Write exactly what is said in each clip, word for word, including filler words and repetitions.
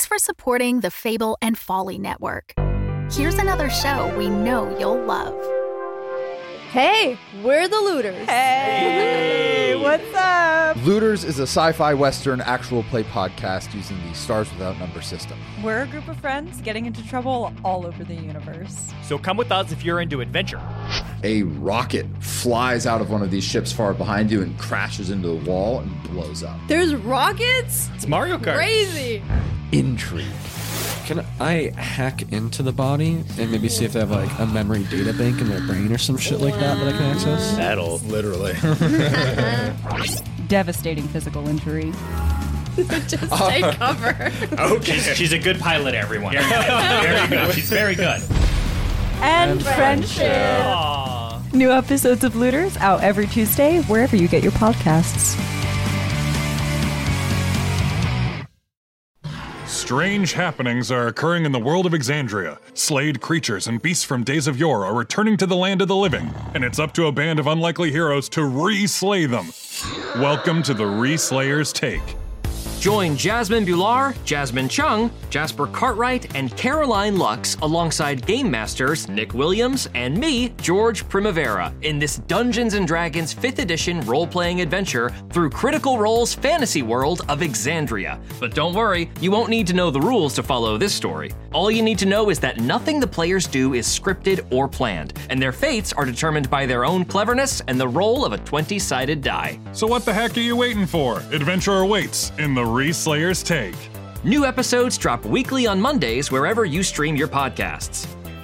for supporting the Fable and Folly Network. Here's another show we know you'll love. Hey, we're the Looters. Hey, what's up? Looters is a sci-fi western actual play podcast using the Stars Without Number system. We're a group of friends getting into trouble all over the universe. So come with us if you're into adventure. A rocket flies out of one of these ships far behind you and crashes into the wall and blows up. There's rockets? It's Mario Kart. Crazy. Intrigue. Can I hack into the body and maybe see if they have like a memory data bank in their brain or some shit like that that I can access? That'll Literally. Devastating physical injury. Just take cover. Okay. She's, she's a good pilot, everyone. Very good. She's very good. And, And friendship. Aww. New episodes of Looters out every Tuesday, wherever you get your podcasts. Strange happenings are occurring in the world of Exandria. Slayed creatures and beasts from days of yore are returning to the land of the living, and it's up to a band of unlikely heroes to re-slay them. Welcome to the Re-Slayer's Take. Join Jasmine Bular, Jasmine Chung, Jasper Cartwright, and Caroline Lux alongside Game Masters Nick Williams and me, George Primavera, in this Dungeons and Dragons fifth edition role-playing adventure through Critical Role's fantasy world of Exandria. But don't worry, you won't need to know the rules to follow this story. All you need to know is that nothing the players do is scripted or planned, and their fates are determined by their own cleverness and the roll of a twenty-sided die. So what the heck are you waiting for? Adventure awaits in the Re-Slayer's Take. New episodes drop weekly on Mondays wherever you stream your podcasts.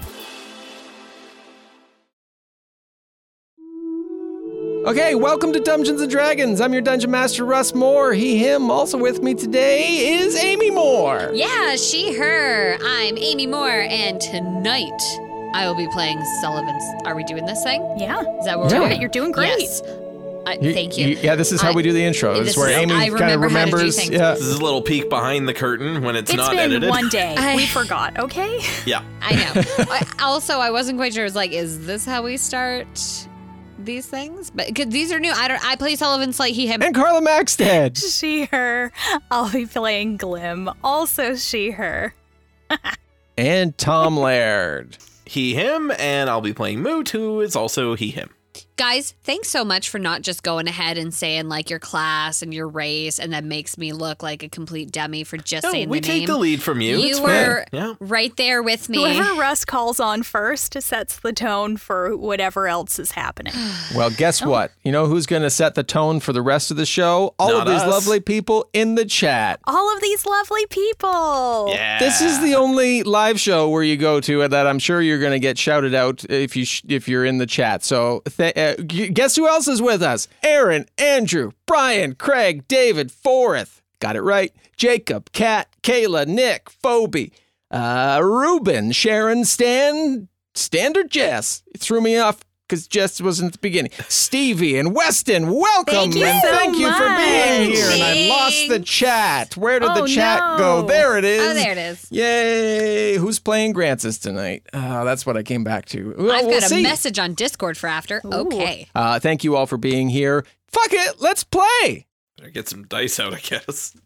Okay, welcome to Dungeons and Dragons. I'm your Dungeon Master, Russ Moore. He, him. Also with me today is Amy Moore. Yeah, she, her. I'm Amy Moore, and tonight I will be playing Sullivan's. Are we doing this thing? Yeah. Is that what Yeah. we're doing? You're doing great. Yes. I, thank you. Yeah, this is how I- we do the intro. This this is where is- Amy I kind of remember how to do remembers. things. Yeah. This is a little peek behind the curtain when it's, It's not been edited. one day. I- We forgot, okay? Yeah. I know. I, also, I wasn't quite sure. I was like, is this how we start these things? But cause these are new. I don't. I play Sullivan Slate. He, him. And Carla Maxted. She, her. I'll be playing Glim. Also she, her. And Tom Laird. He, him, and I'll be playing Moot, who is also he, him. Guys, thanks so much for not just going ahead and saying like your class and your race, and that makes me look like a complete dummy for just No, saying we the take name. the lead from you. You It's were fine. Yeah. right there with me. Whoever Russ calls on first sets the tone for whatever else is happening. Well, guess what? You know who's going to set the tone for the rest of the show? All Not of these us. lovely people in the chat. All of these lovely people. Yeah. This is the only live show where you go to that I'm sure you're going to get shouted out if you sh- if you're in the chat. So th- uh, g- guess who else is with us? Aaron, Andrew, Brian, Craig, David, Forrest. Got it right. Jacob, Kat, Kayla, Nick, Phoebe, uh, Ruben, Sharon, Stan, Standard Jess. It threw me off because Jess wasn't at the beginning. Stevie and Weston, welcome. Thank you and so thank you for being much. here. And I lost the chat. Where did Oh, the chat no. go? There it is. Oh, there it is. Yay! Who's playing Grancis tonight? Uh, that's what I came back to. Well, I've we'll got a see. message on Discord for after. Okay. Uh, thank you all for being here. Fuck it, let's play. Better get some dice out, I guess.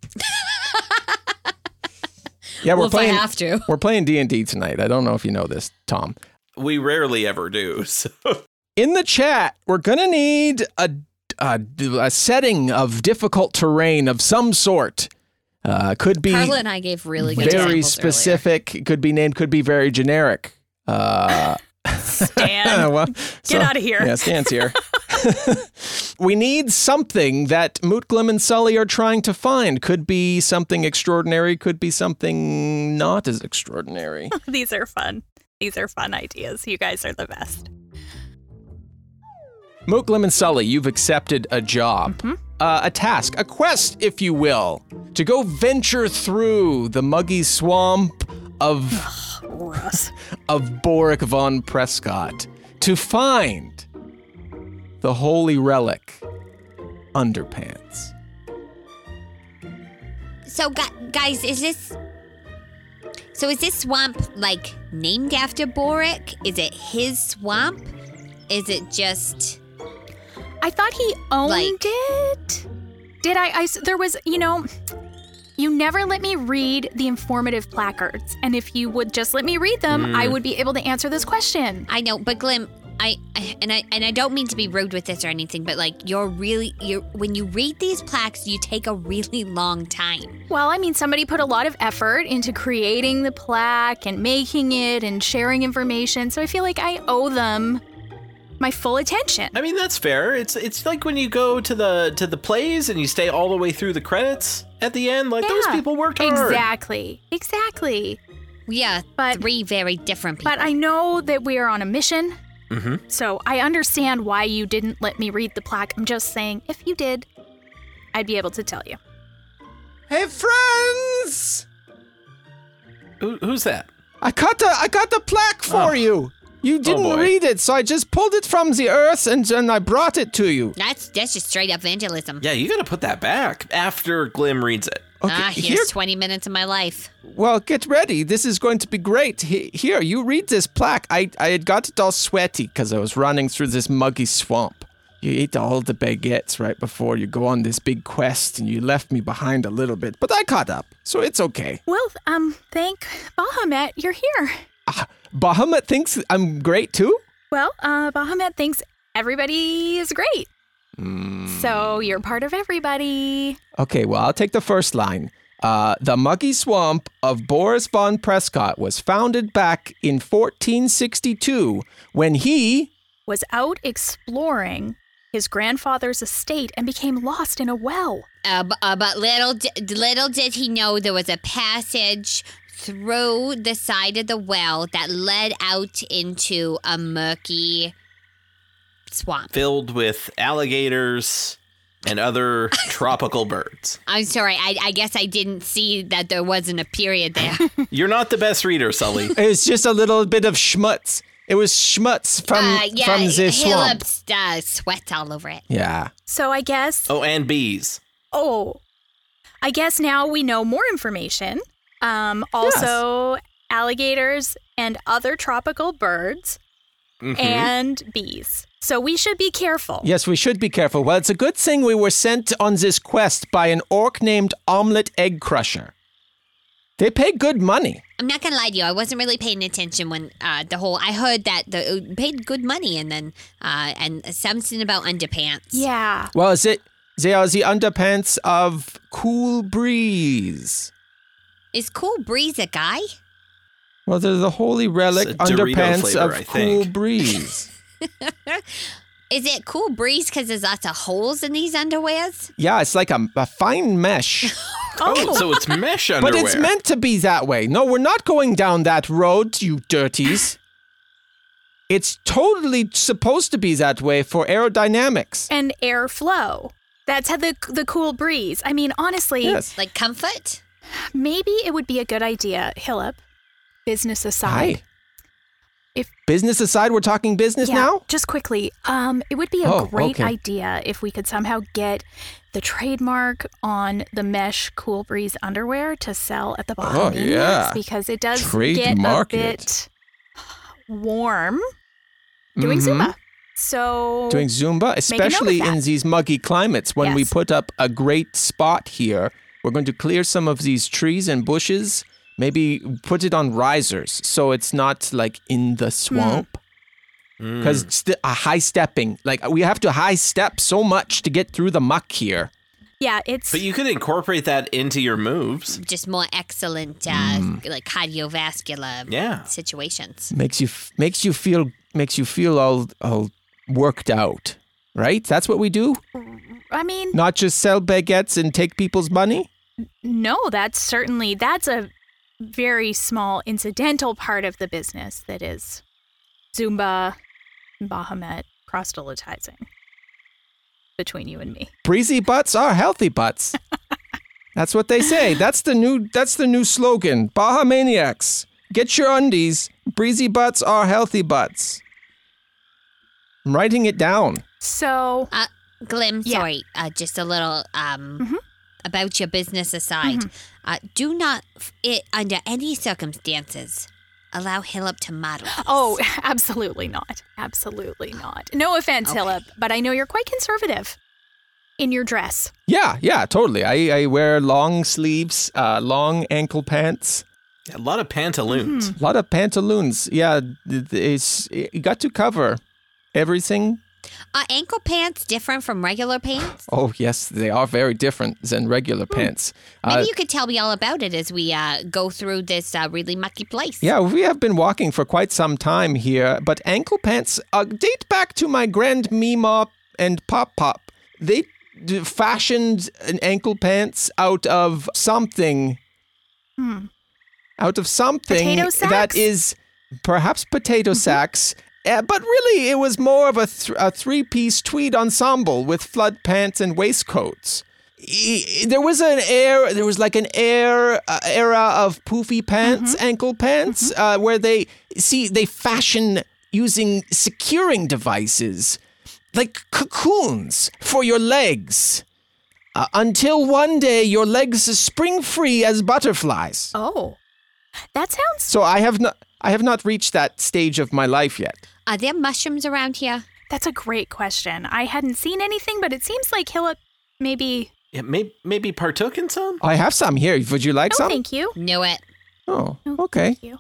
Yeah, we're Well, if I playing. have to. We're playing D and D tonight. I don't know if you know this, Tom. We rarely ever do. So. In the chat, we're gonna need a a, a setting of difficult terrain of some sort. Uh, could be Carla and I gave really good very examples specific. It could be named. Could be very generic. Uh, Stan, well, get so- out of here. Yeah, Stan's here. We need something that Moot, Glim, and Sully are trying to find. Could be something extraordinary, could be something not as extraordinary. These are fun. These are fun ideas. You guys are the best. Moot, Glim, and Sully, you've accepted a job, Mm-hmm. uh, a task, a quest, if you will, to go venture through the muggy swamp of, Russ. of Boric von Prescott to find the holy relic, Underpants. So, gu- guys, is this... So is this swamp, like, named after Boric? Is it his swamp? Is it just... I thought he owned Like- it. Did I, I? There was, you know, you never let me read the informative placards. And if you would just let me read them, mm. I would be able to answer this question. I know, but Glim, I, I and I and I don't mean to be rude with this or anything, but like you're really you're when you read these plaques, you take a really long time. Well, I mean, somebody put a lot of effort into creating the plaque and making it and sharing information, so I feel like I owe them my full attention. I mean, that's fair. It's it's like when you go to the to the plays and you stay all the way through the credits at the end. Like, yeah, those people worked hard. Exactly. Exactly. Yeah, but three very different people. But I know that we are on a mission. Mm-hmm. So I understand why you didn't let me read the plaque. I'm just saying, if you did, I'd be able to tell you. Hey, friends! Who, who's that? I got the I got the plaque for oh. you. You didn't oh read it, so I just pulled it from the earth and, and I brought it to you. That's that's just straight up vandalism. Yeah, you gotta put that back after Glim reads it. Okay, ah, here's here, twenty minutes of my life. Well, get ready. This is going to be great. He, here, you read this plaque. I, I had got it all sweaty because I was running through this muggy swamp. You ate all the baguettes right before you go on this big quest, and you left me behind a little bit, but I caught up, so it's okay. Well, um, thank Bahamut, you're here. Uh, Bahamut thinks I'm great, too? Well, uh, Bahamut thinks everybody is great. Mm. So you're part of everybody. Okay, well, I'll take the first line. Uh, the muggy swamp of Boris von Prescott was founded back in fourteen sixty-two when he was out exploring his grandfather's estate and became lost in a well. Uh, b- uh, but little d- little did he know there was a passage through the side of the well that led out into a murky swamp filled with alligators and other tropical birds. I'm sorry, I, I guess I didn't see that there wasn't a period there. You're not the best reader, Sully. It's just a little bit of schmutz. It was schmutz from, uh, yeah, from the swamp. Uh, sweat all over it. Yeah. So I guess... Oh, and bees. Oh. I guess now we know more information. Um, also, yes. alligators and other tropical birds mm-hmm. and bees. So we should be careful. Yes, we should be careful. Well, it's a good thing we were sent on this quest by an orc named Omelette Egg Crusher. They pay good money. I'm not going to lie to you. I wasn't really paying attention when uh, the whole... I heard that the it paid good money and then... Uh, and something about underpants. Yeah. Well, is it... They are the underpants of Cool Breeze. Is Cool Breeze a guy? Well, they're the holy relic underpants flavor, of Cool Breeze. Is it Cool Breeze because there's lots of holes in these underwears? Yeah, it's like a, a fine mesh. Oh, so it's mesh underwear. But it's meant to be that way. No, we're not going down that road, you dirties. It's totally supposed to be that way for aerodynamics. And airflow. That's how the the Cool Breeze. I mean, honestly... Yes. Like comfort? Maybe it would be a good idea, Hillip, business aside. Hi. If business aside, we're talking business yeah, now? Just quickly, um, it would be a oh, great okay. idea if we could somehow get the trademark on the mesh Cool Breeze underwear to sell at the bottom. Oh, yeah. Because it does Trademark get a bit it. warm doing mm-hmm. Zumba. So doing Zumba, especially in these muggy climates. When yes. we put up a great spot here, we're going to clear some of these trees and bushes. Maybe put it on risers so it's not like in the swamp. Because mm. st- a high stepping, like we have to high step so much to get through the muck here. Yeah, it's. But you could incorporate that into your moves. Just more excellent, uh, mm. like cardiovascular yeah. situations. Makes you f- makes you feel makes you feel all all worked out, right? That's what we do. I mean, not just sell baguettes and take people's money. No, that's certainly that's a. very small incidental part of the business that is Zumba, Bahamut, proselytizing between you and me. Breezy butts are healthy butts. That's what they say. That's the new that's the new slogan. Bahamaniacs, get your undies. Breezy butts are healthy butts. I'm writing it down. So, uh, Glim, yeah. sorry, uh, just a little um. Mm-hmm. about your business aside, mm-hmm. uh, do not, it, under any circumstances, allow Hillip to model this. Oh, absolutely not. Absolutely not. No offense, okay. Hillip, but I know you're quite conservative in your dress. Yeah, yeah, totally. I, I wear long sleeves, uh, long ankle pants. A lot of pantaloons. A lot of pantaloons. Yeah, th- it's you got to cover everything. Are ankle pants different from regular pants? Oh, yes, they are very different than regular pants. Maybe Uh, you could tell me all about it as we uh, go through this uh, really mucky place. Yeah, we have been walking for quite some time here, but ankle pants uh, date back to my grand Meemaw and Pop Pop. They d- fashioned an ankle pants out of something. Hmm. Out of something Potato sacks? that is perhaps potato sacks, uh, but really it was more of a, th- a three-piece tweed ensemble with flood pants and waistcoats. E- There was an air, there was like an air uh, era of poofy pants, ankle pants, uh, where they see they fashion using securing devices like cocoons for your legs. Uh, until one day your legs spring free as butterflies. Oh, that sounds... So I have not I have not reached that stage of my life yet. Are there mushrooms around here? That's a great question. I hadn't seen anything, but it seems like Hillip maybe... Yeah, maybe, maybe partook in some? I have some here. Would you like No, some? thank you. Knew it. Oh, No, okay. Thank you.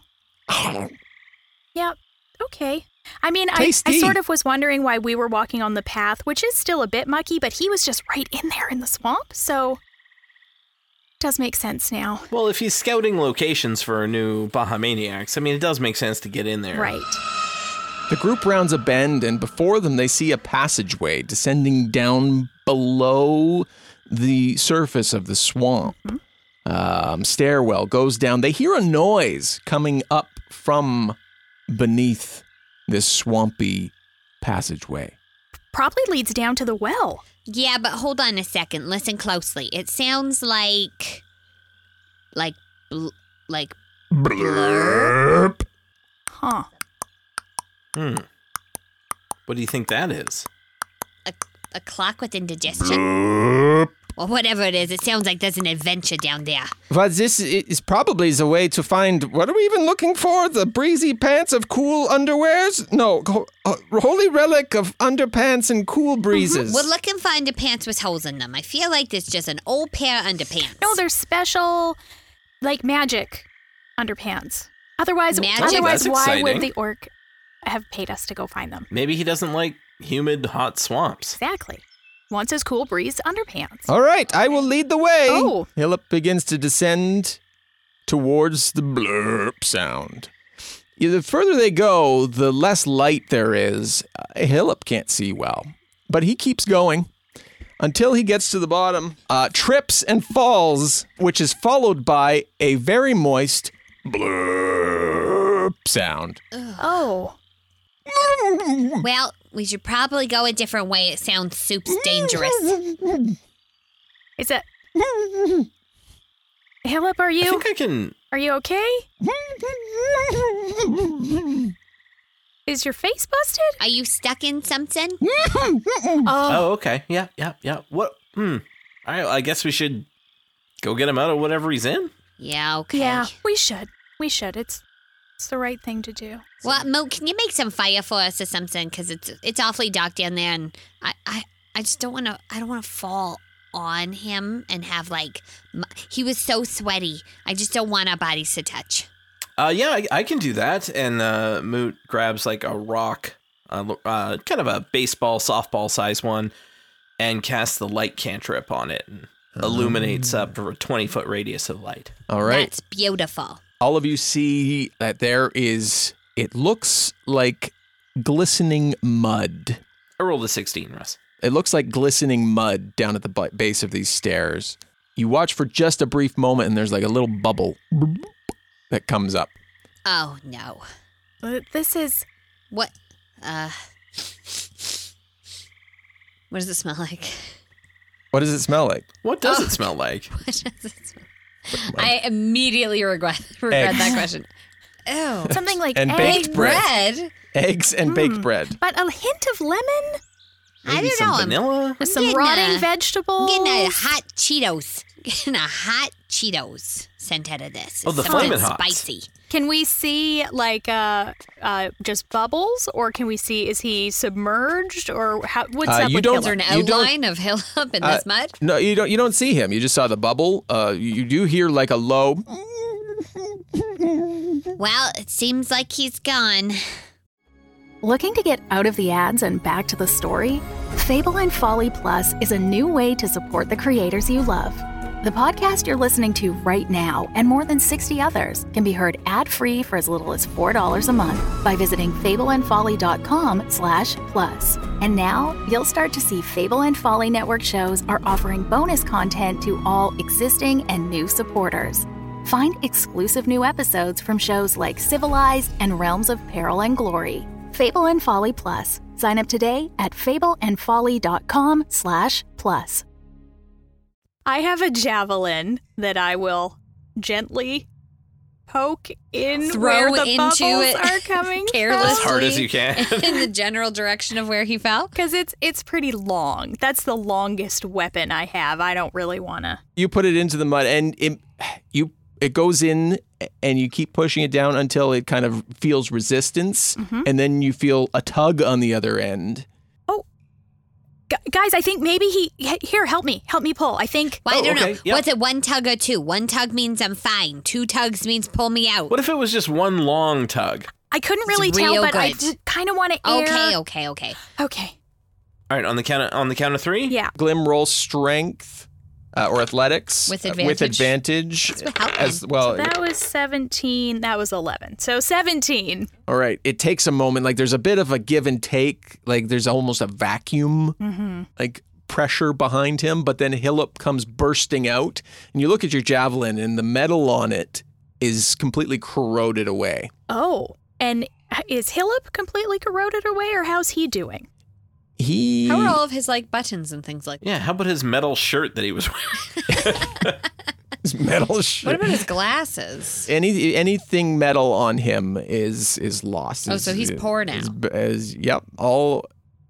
Yeah, okay. I mean, I, I Tasty. sort of was wondering why we were walking on the path, which is still a bit mucky, but he was just right in there in the swamp, so... Does make sense now. Well, if he's scouting locations for new Bahamaniacs, I mean, it does make sense to get in there. Right. The group rounds a bend, and before them they see a passageway descending down below the surface of the swamp. Um, stairwell goes down. They hear a noise coming up from beneath this swampy passageway. Probably leads down to the well. Yeah, but hold on a second. Listen closely. It sounds like, like, bl- like blurp. Huh. Hmm. What do you think that is? A, a clock with indigestion. Or whatever it is. It sounds like there's an adventure down there. But this is probably the way to find, what are we even looking for? The breezy pants of cool underwears? No, ho- uh, holy relic of underpants and cool breezes. We're looking for underpants with holes in them. I feel like there's just an old pair of underpants. No, they're special, like magic underpants. Otherwise, Magic? otherwise, That's why exciting. would the orc have paid us to go find them? Maybe he doesn't like humid, hot swamps. Exactly. Wants his cool breeze underpants. All right, I will lead the way. Oh. Hillip begins to descend towards the blurp sound. Yeah, the further they go, the less light there is. Uh, Hillip can't see well, but he keeps going until he gets to the bottom, uh, trips and falls, which is followed by a very moist blurp sound. Oh. Well, we should probably go a different way. It sounds soup's dangerous. Is it... Hillip, are I you... think I can... Are you okay? Is your face busted? Are you stuck in something? Oh, Oh, okay. Yeah, yeah, yeah. What? Hmm. All right, I guess we should go get him out of whatever he's in. Yeah, okay. yeah. We should. We should. It's it's the right thing to do. Well, Mo, can you make some fire for us or something? Because it's it's awfully dark down there, and I, I, I just don't want to. I don't want to fall on him and have like. mu- He was so sweaty. I just don't want our bodies to touch. Uh, yeah, I, I can do that. And uh, Moot grabs like a rock, uh, uh, kind of a baseball, softball size one, and casts the light cantrip on it and illuminates up to a twenty foot radius of light. All right. That's beautiful. All of you see that there is, it looks like glistening mud. I rolled a sixteen, Russ. It looks like glistening mud down at the bu- base of these stairs. You watch for just a brief moment, and there's like a little bubble that comes up. Oh no. Uh, This is... What? Uh. What does it smell like? What does it smell like? What does Oh. it smell like? What does it smell? I immediately regret regret Eggs. that question. Ew. something like And egg, baked bread. Bread? Eggs and baked bread. but a hint of lemon I Maybe don't some know. I'm vanilla? with some getting rotting a- vegetables. Getting a hot Cheetos. Getting a hot Cheetos sent out of this. Oh, the Something Flamin' Hots. spicy. Can we see like uh, uh, just bubbles, or can we see is he submerged, or how? What's Uh, up you with don't- Is there Hillip? an You don't- outline of Hillip in Uh, this mud? No, you don't. You don't see him. You just saw the bubble. Uh, you do hear like a low. Well, it seems like he's gone. Looking to get out of the ads and back to the story? Fable and Folly Plus is a new way to support the creators you love. The podcast you're listening to right now and more than sixty others can be heard ad-free for as little as four dollars a month by visiting fableandfolly.com slash plus. And now you'll start to see Fable and Folly Network shows are offering bonus content to all existing and new supporters. Find exclusive new episodes from shows like Civilized and Realms of Peril and Glory. Fable and Folly Plus. Sign up today at fableandfolly.com slash plus. I have a javelin that I will gently poke in Throw where the into bubbles it are coming carelessly. As hard as you can. In the general direction of where he fell. because it's it's pretty long. That's the longest weapon I have. I don't really want to. You put it into the mud, and it you it goes in, and you keep pushing it down until it kind of feels resistance, and then you feel a tug on the other end. Gu guys, I think maybe he h- here. Help me, help me pull. I think. Well, I Oh, don't okay, know. yep. What's it? One tug or two? One tug means I'm fine. Two tugs means pull me out. What if it was just one long tug? I couldn't really tell, real but I good. kind of want to air. Okay, okay, okay. Okay. All right, on the count of, on the count of three? Yeah. Glim roll strength uh, or athletics With uh, with advantage. advantage That's what helped as him. well. That was seventeen. That was eleven. So seventeen. All right. It takes a moment. Like there's a bit of a give and take. Like there's almost a vacuum, Mm-hmm. like pressure behind him. But then Hillip comes bursting out, and you look at your javelin, and the metal on it is completely corroded away. Oh, and is Hillip completely corroded away, or how's he doing? He. How are all of his like buttons and things like that? Yeah, how about his metal shirt that he was wearing? his metal shit. What about his glasses? Any anything metal on him is is lost. Oh, Is- so he's poor now. Is, is, yep. All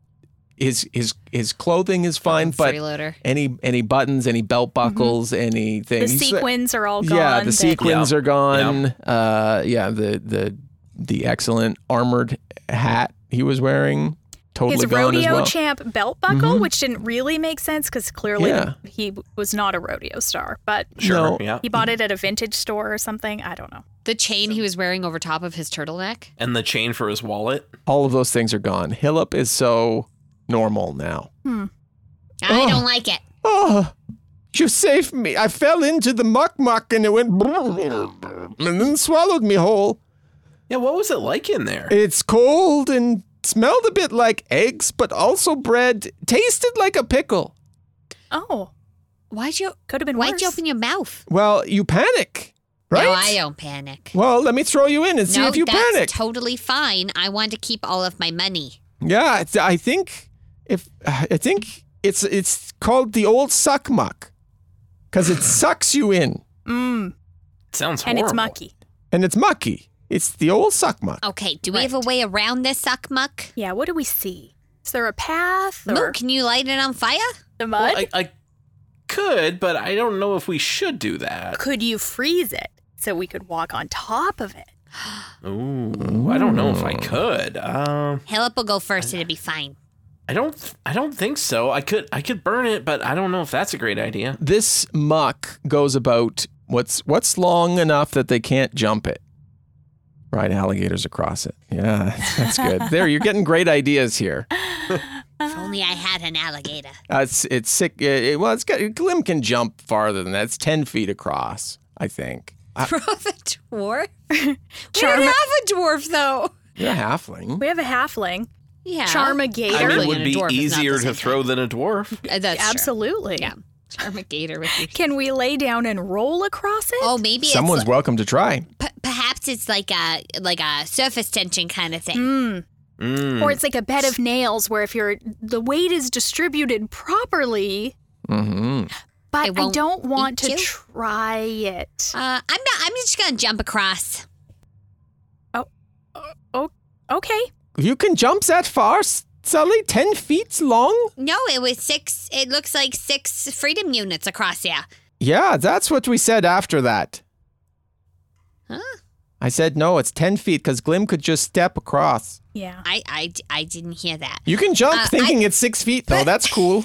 his his his clothing is fine, but freeloader. any any buttons, any belt buckles, anything. The he's- sequins are all gone. Yeah, the that- sequins Yep. are gone. Uh, yeah, the the the excellent armored hat he was wearing totally His gone as rodeo well. champ belt buckle, which didn't really make sense because clearly Yeah. he was not a rodeo star, but Sure, No. yeah. he bought it at a vintage store or something. I don't know. The chain he was wearing over top of his turtleneck. And the chain for his wallet. All of those things are gone. Hillip is so normal now. I Oh. don't like it. Oh, you saved me. I fell into the muck muck and it went and then swallowed me whole. Yeah, what was it like in there? It's cold and smelled a bit like eggs, but also bread. Tasted like a pickle. Oh, Why'd you? could have been Why'd worse. you open your mouth? Well, you panic, right? No, I don't panic. Well, let me throw you in and see no, if you that's panic. totally fine. I want to keep all of my money. Yeah, it's, I think if I think it's it's called the old suck muck because it sucks you in Mm, Sounds and horrible. it's mucky. and it's mucky. It's the old suck muck. Okay, do we have a way around this suck muck? Yeah, what do we see? Is there a path or Moo, can you light it on fire? the mud? Well, I, I could, but I don't know if we should do that. Could you freeze it so we could walk on top of it? Ooh, I don't know if I could. Um, Hillip will go first. It'll be fine. I don't. I don't think so. I could. I could burn it, but I don't know if that's a great idea. This muck goes about what's what's long enough that they can't jump it. Ride alligators across it. Yeah, that's good. There, you're getting great ideas here. If only I had an alligator. Uh, it's it's sick. uh, It, well, it's got Glim can jump farther than that. It's ten feet across, I think. I, Of a dwarf? we Charm- don't have a dwarf, though. you're a halfling. We have a halfling. Yeah. Charm-a-gator. I mean, Halfling it would and a be dwarf is not easier the to same throw than a dwarf. thing. Uh, That's true. Absolutely. Yeah. Charm-a-gator with you. Can we lay down and roll across it? Oh, maybe Someone's it's welcome to try. p- perhaps it's like a like a surface tension kind of thing. Mm. Mm. Or it's like a bed of nails where if you're the weight is distributed properly, Mm-hmm. but It I won't don't want to eat you? try it. Uh, I'm not. I'm just gonna jump across. Oh, okay. You can jump that far, Sully? Ten feet long? No, it was six. It looks like six freedom units across here. Yeah, that's what we said after that. Huh? I said, no, it's ten feet because Glim could just step across. Yeah. I, I, I didn't hear that. You can jump Uh, thinking I- it's six feet, though. That's cool.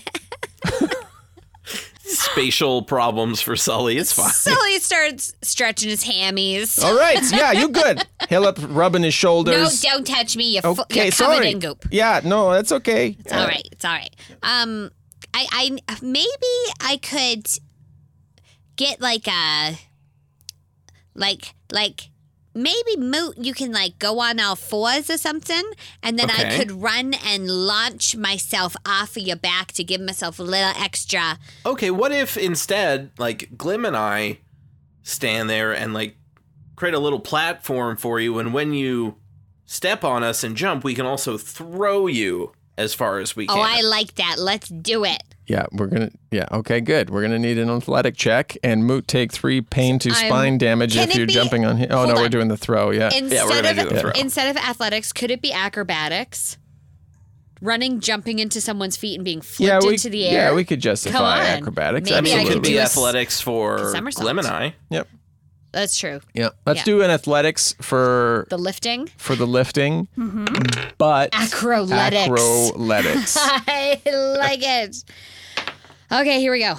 Spatial problems for Sully. It's fine. Sully starts stretching his hammies. All right. Yeah, you good. Hillip rubbing his No, shoulders. don't touch me. You're, fu- Okay, you're covered sorry. in goop. Yeah, no, that's okay. It's all right. It's all right. Um, I, I maybe I could get like a, like, like maybe Moot. You can like go on all fours or something, and then I Okay. could run and launch myself off of your back to give myself a little extra. Okay, what if instead, like, Glim and I stand there and, like, create a little platform for you, and when you step on us and jump, we can also throw you as far as we can. Oh, I like that. Let's do it. Yeah, we're going to, yeah, okay, good. We're going to need an athletic check, and Moot take three pain to I'm- spine damage Can if it you're be- jumping on him. Oh, Hold no, we're on. doing the throw, yeah. Instead gonna of do the throw. instead of athletics, could it be acrobatics? Running, jumping into someone's feet and being flipped yeah, we, into the air. yeah, we could justify Come on. acrobatics. Maybe I mean, I it could could do be a s- athletics for somersault. Glim and I. Yep. That's true. Yeah. Let's Yeah. do an athletics for The lifting, for the lifting, but acroletics. acroletics. I like it. Okay, here we go.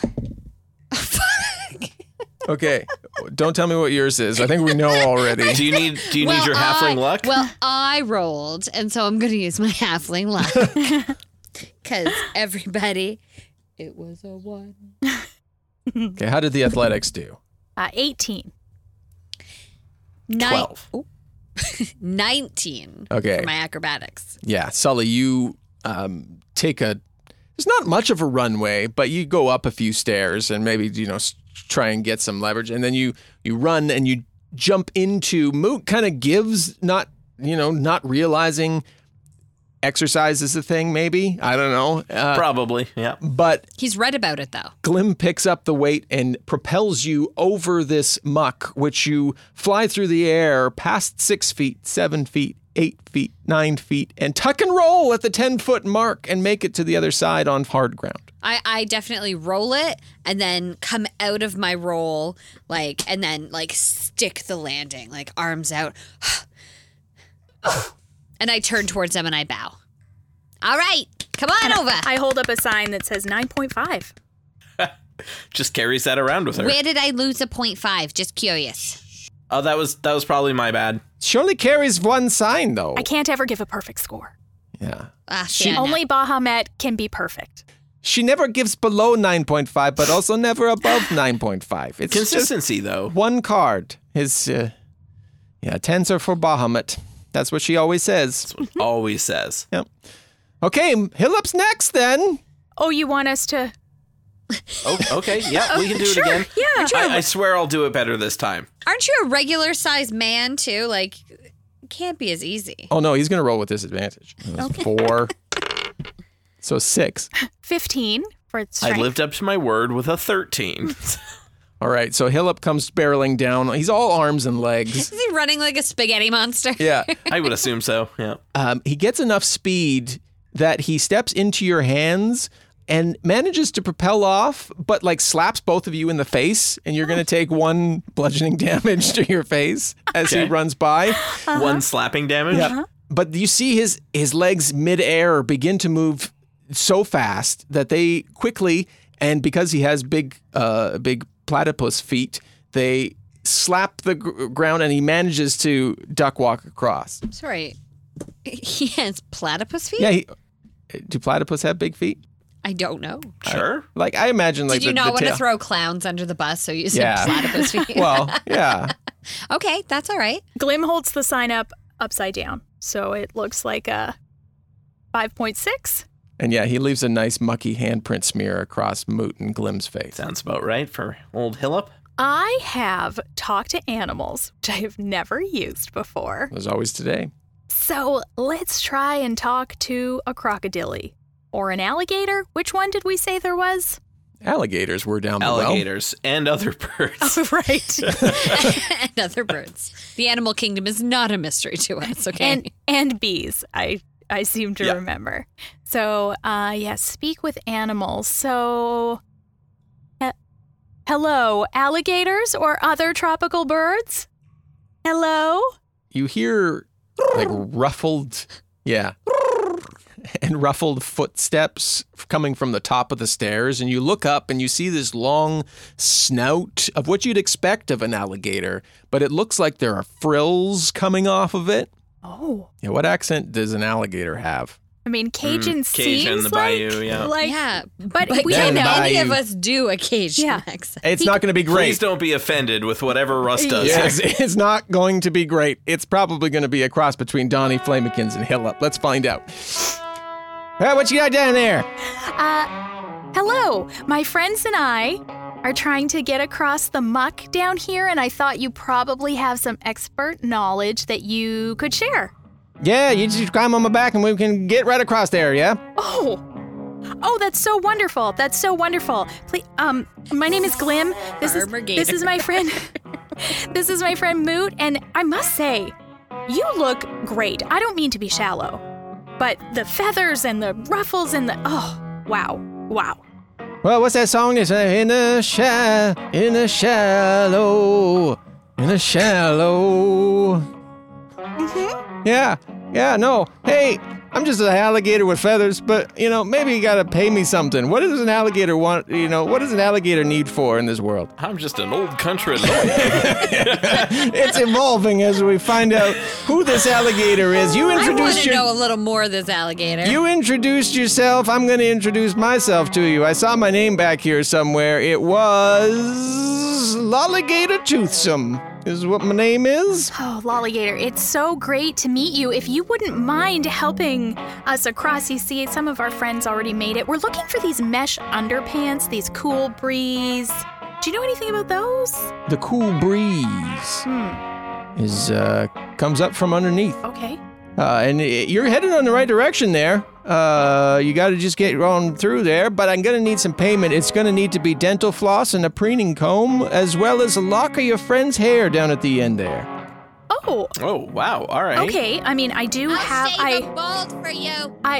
Okay. Don't tell me what yours is. I think we know already. Do you need Do you need your halfling I, luck? Well, I rolled, and so I'm going to use my halfling luck. Because everybody, it was a one. Okay, how did the athletics do? Uh, eighteen. Nine, Twelve. Ooh. nineteen Okay. for my acrobatics. Yeah, Sully, you um, take a. There's not much of a runway, but you go up a few stairs and maybe you know s- try and get some leverage, and then you you run and you jump into Moot. Kind of gives not you know not realizing exercise is a thing. Maybe I don't know. Uh, Probably, yeah. but He's read about it, though. Glim picks up the weight and propels you over this muck, which you fly through the air past six feet, seven feet, eight feet, nine feet, and tuck and roll at the ten-foot mark and make it to the other side on hard ground. I, I definitely roll it and then come out of my roll, like, and then, like, stick the landing, like, arms out. And I turn towards them and I bow. All right, come on over. I hold up a sign that says nine point five. Just carries that around with her. Where did I lose a point five? Just curious. Oh, that was that was probably my bad. She only carries one sign, though. I can't ever give a perfect score. Yeah. Ah, She- fair Only enough. Bahamut can be perfect. She never gives below nine point five, but also never above nine point five. It's Consistency, though. just one card. His, uh, yeah, tens are for Bahamut. That's what she always says. Always says. Yep. Okay, Hillip's next then. Oh, you want us to? Oh, okay. Yeah, we can do it Sure, again. yeah. I, I swear I'll do it better this time. Aren't you a regular sized man, too? Like, it can't be as easy. Oh no, he's gonna roll with disadvantage. That's Four. So six. fifteen for its strength. I lived up to my word with a thirteen. All right, so Hillip comes barreling down. He's all arms and legs. Is he running like a spaghetti monster? Yeah. I would assume so, yeah. Um, he gets enough speed that he steps into your hands and manages to propel off, but like slaps both of you in the face, and you're going to take one bludgeoning damage to your face as he Okay. runs by. One slapping damage? Yeah. But you see his his legs midair begin to move so fast that they quickly, and because he has big uh big platypus feet, they slap the gr- ground, and he manages to duck walk across. Sorry. He has platypus feet? Yeah, he, do platypus have big feet? I don't know. Sure. Like I imagine, like Did you the, not the want to tail- throw clowns under the bus, so you said Yeah. platypus feet? Well, yeah. Okay, that's all right. Glim holds the sign up upside down, so it looks like a five point six. And yeah, he leaves a nice mucky handprint smear across Moot and Glim's face. Sounds about right for old Hillip. I have talked to animals, which I have never used before. As always today. So let's try and talk to a crocodile or an alligator. Which one did we say there was? Alligators were down the well. Alligators and other birds. Oh, right. And other birds. The animal kingdom is not a mystery to us, okay? and and bees. I I seem to Yeah. remember. So, uh, yeah, speak with animals. So, uh, Hello, alligators or other tropical birds? Hello? You hear like ruffled, yeah, and ruffled footsteps coming from the top of the stairs, and you look up and you see this long snout of what you'd expect of an alligator, but it looks like there are frills coming off of it. Oh. Yeah, what accent does an alligator have? I mean, Cajun Mm, Cajun, seems the like, bayou, yeah. like, Yeah, but, but we Yeah, don't the know. bayou. any of us do a Cajun Yeah. accent. It's not going to be great. Please don't be offended with whatever Russ does. Yes, it's not going to be great. It's probably going to be a cross between Donnie Flamekins and Hillip. Let's find out. Hey, what you got down there? Uh, hello. My friends and I are trying to get across the muck down here, and I thought you probably have some expert knowledge that you could share. Yeah, you just climb on my back and we can get right across there, yeah? Oh. Oh, that's so wonderful. That's so wonderful. Please, um, my name is Glim. This is Farmer this Gator. is my friend. This is my friend Moot, and I must say, you look great. I don't mean to be shallow, but the feathers and the ruffles and the oh, wow, wow. Well, what's that song? It's uh, in the shallow, in the shallow, in the shallow. Mm-hmm. Yeah, yeah, no. Hey, I'm just an alligator with feathers, but, you know, maybe you gotta pay me something. What does an alligator want, you know, what does an alligator need for in this world? I'm just an old country lawyer. It's evolving as we find out who this alligator is. You I want introduced to your... know a little more of this alligator. You introduced yourself. I'm going to introduce myself to you. I saw my name back here somewhere. It was Lolligator Toothsome is what my name is. Oh, Lolligator, it's so great to meet you. If you wouldn't mind helping us across, you see, some of our friends already made it. We're looking for these mesh underpants, these Cool Breeze. Do you know anything about those? The cool breeze Hmm. is uh, comes up from underneath. Okay. Uh, and it, you're headed on the right direction there. Uh, you got to just get on through there, but I'm going to need some payment. It's going to need to be dental floss and a preening comb, as well as a lock of your friend's hair down at the end there. Oh. Oh, wow. All right. Okay. I mean, I do I'll have. shave I. a bald for you. I.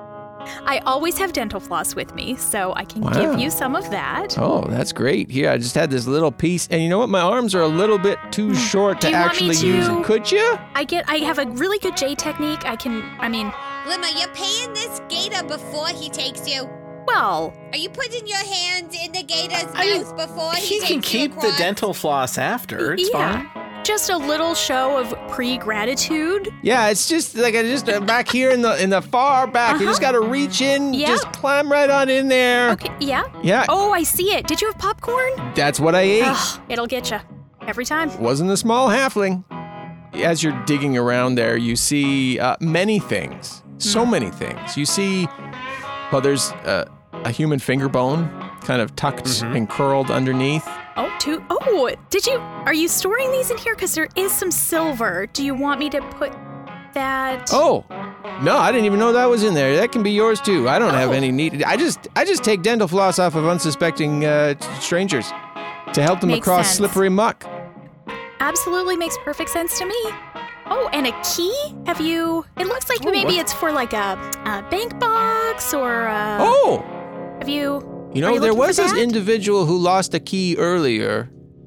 I always have dental floss with me, so I can Wow. give you some of that. Oh, that's great. Here, I just had this little piece, and you know what? My arms are a little bit too short Do to you want me actually use to- it. Could you? I get. I have a really good J technique. I can. I mean, Glimmer, you're paying this gator before he takes you. well. Are you putting your hands in the gator's I mean, mouth before he, He takes can you keep the across? dental floss after. It's yeah. fine. Just a little show of pre-gratitude. Yeah, it's just like I just uh, back here in the in the far back. You just got to reach in, Yeah. just climb right on in there. Okay. Yeah. Yeah, Oh, I see it. Did you have popcorn? that's what I ate. Ugh, it'll get you every time. Wasn't a small halfling. As you're digging around there, you see uh, many things. So many things. You see, well, there's uh, a human finger bone kind of tucked Mhm. and curled underneath. Oh, two. Oh, did you? Are you storing these in here? Because there is some silver. Do you want me to put that? Oh, no, I didn't even know that was in there. That can be yours too. I don't have Oh. any need. I just, I just take dental floss off of unsuspecting uh, strangers to help them Makes across sense. slippery muck. Absolutely makes perfect sense to me. Oh, and a key? Have you? It looks like Oh, maybe what? it's for like a, a bank box or. A, Oh, Have you? you Are know, you there looking for was this that? individual who lost a key earlier.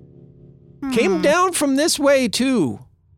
Came Hmm. down from this way too.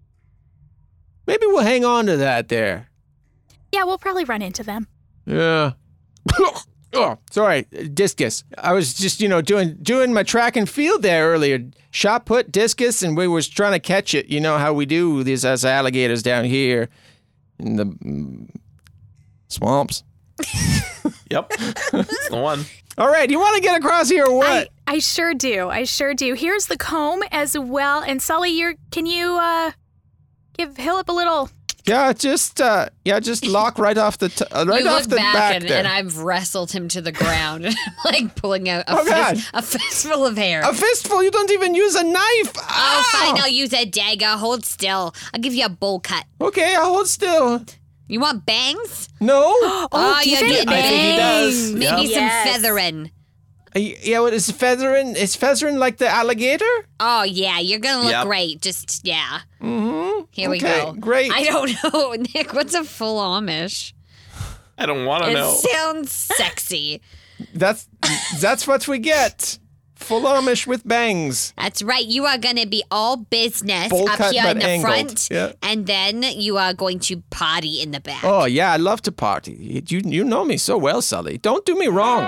Maybe we'll hang on to that there. Yeah, we'll probably run into them. Yeah. Oh, sorry, discus. I was just, you know, doing doing my track and field there earlier. Shot put, discus, and we was trying to catch it. You know how we do these as alligators down here in the mm, swamps. Yep. That's the one. All right, you want to get across here or what? I, I sure do. I sure do. Here's the comb as well. And Sully, you're can you uh give Hillip a little? Yeah, just uh, yeah, just lock right off the t- uh, right you off look the back, back and, there. and I've wrestled him to the ground, and I'm like pulling out a, Oh, God. fist, a fistful of hair. A fistful. You don't even use a knife. Oh, Ow! fine. I'll use a dagger. Hold still. I'll give you a bowl cut. Okay, I'll hold still. You want bangs? No. Oh, you're give getting it I think he does. bangs. Maybe Yep. some Yes. feathering. Uh, Yeah, what is feathering? Is feathering like the alligator? Oh, yeah. You're going to look Yep. great. Just, yeah. Mm-hmm. Here we Okay, go. great. I don't know, Nick. What's a full Amish? I don't want to It know. sounds sexy. That's that's what we get. full Amish with bangs. That's right. You are going to be all business Bowl up cut, here but in the angled. front, Yeah. and then you are going to party in the back. Oh, yeah, I love to party. You, you know me so well, Sully. Don't do me wrong.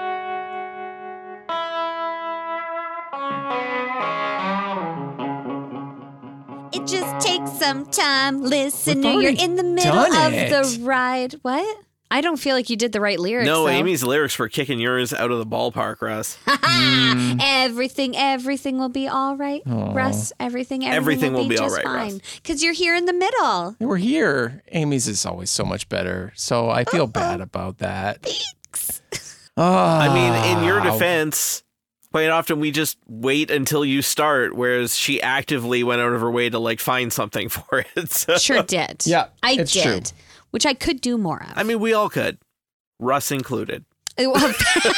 It just takes some time, listener. We've You're already in the middle done of it. the ride. What? I don't feel like you did the right lyrics. No, though. Amy's lyrics were kicking yours out of the ballpark, Russ. Everything, everything will be all right, Russ. Everything, everything, Everything will, will be all just right, Russ. fine. Because you're here in the middle. We're here. Amy's is always so much better, so I feel bad about that. Thanks. Oh, I mean, in your defense, quite often we just wait until you start, whereas she actively went out of her way to like find something for it. So. Sure did. Yeah, I it's did. true. Which I could do more of. I mean, we all could, Russ included. oh no,